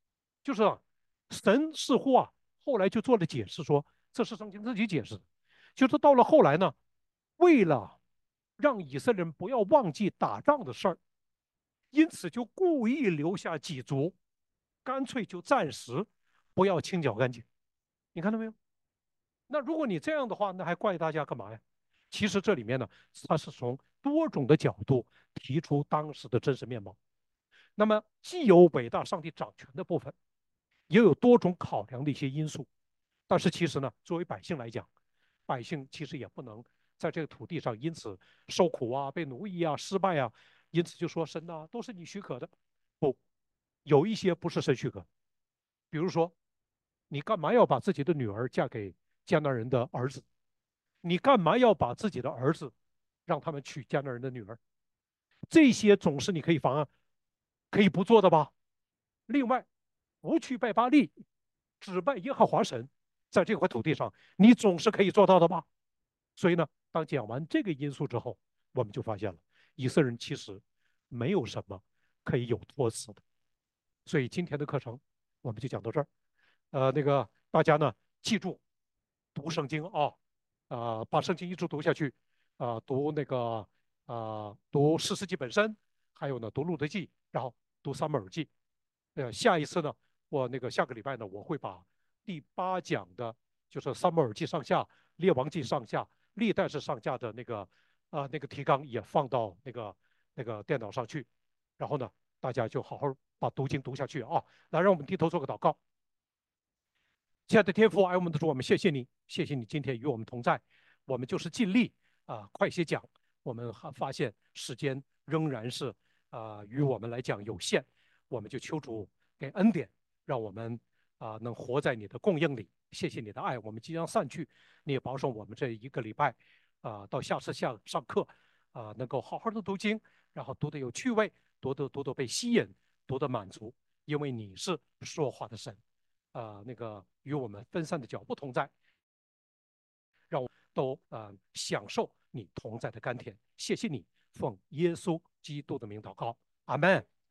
就是啊，神似乎啊后来就做了解释说，这是圣经自己解释的，就是到了后来呢，为了让以色列人不要忘记打仗的事儿，因此就故意留下几族，干脆就暂时不要清剿干净。你看到没有？那如果你这样的话，那还怪大家干嘛呀？其实这里面呢，它是从多种的角度提出当时的真实面貌。那么既有伟大上帝掌权的部分，也有多种考量的一些因素。但是其实呢，作为百姓来讲，百姓其实也不能在这个土地上因此受苦啊、被奴役啊、失败啊，因此就说神呐、啊都是你许可的。不，有一些不是神许可，比如说，你干嘛要把自己的女儿嫁给迦南人的儿子？你干嘛要把自己的儿子让他们娶迦南人的女儿？这些总是你可以防啊，可以不做的吧？另外，不去拜巴利，只拜耶和华神，在这块土地上，你总是可以做到的吧？所以呢，当讲完这个因素之后，我们就发现了以色列人其实没有什么可以有托词的。所以今天的课程我们就讲到这儿。呃，那个大家呢记住读圣经啊，啊、把圣经一直读下去，啊、读那个啊、读士师记本身，还有呢读路德记，然后读撒母耳记。呃，下一次呢，我那个下个礼拜呢，我会把第八讲的，就是撒母耳记上下、列王记上下、历代志上下的那个啊、呃那个提纲也放到那个那个电脑上去，然后呢，大家就好好把读经读下去啊。来，让我们低头做个祷告。亲爱的天父，爱我们的主，我们谢谢你，谢谢你今天与我们同在。我们就是尽力啊、快些讲。我们还发现时间仍然是啊、与我们来讲有限，我们就求主给恩典，让我们啊、能活在你的供应里。谢谢你的爱，我们即将散去，你也保守我们这一个礼拜啊、到下次下上课啊、能够好好的读经，然后读得有趣味，读得读得被吸引，读得满足，因为你是说话的神。呃那个与我们分散的脚步同在，让我们都呃享受你同在的甘甜。谢谢你，奉耶稣基督的名祷告，阿门。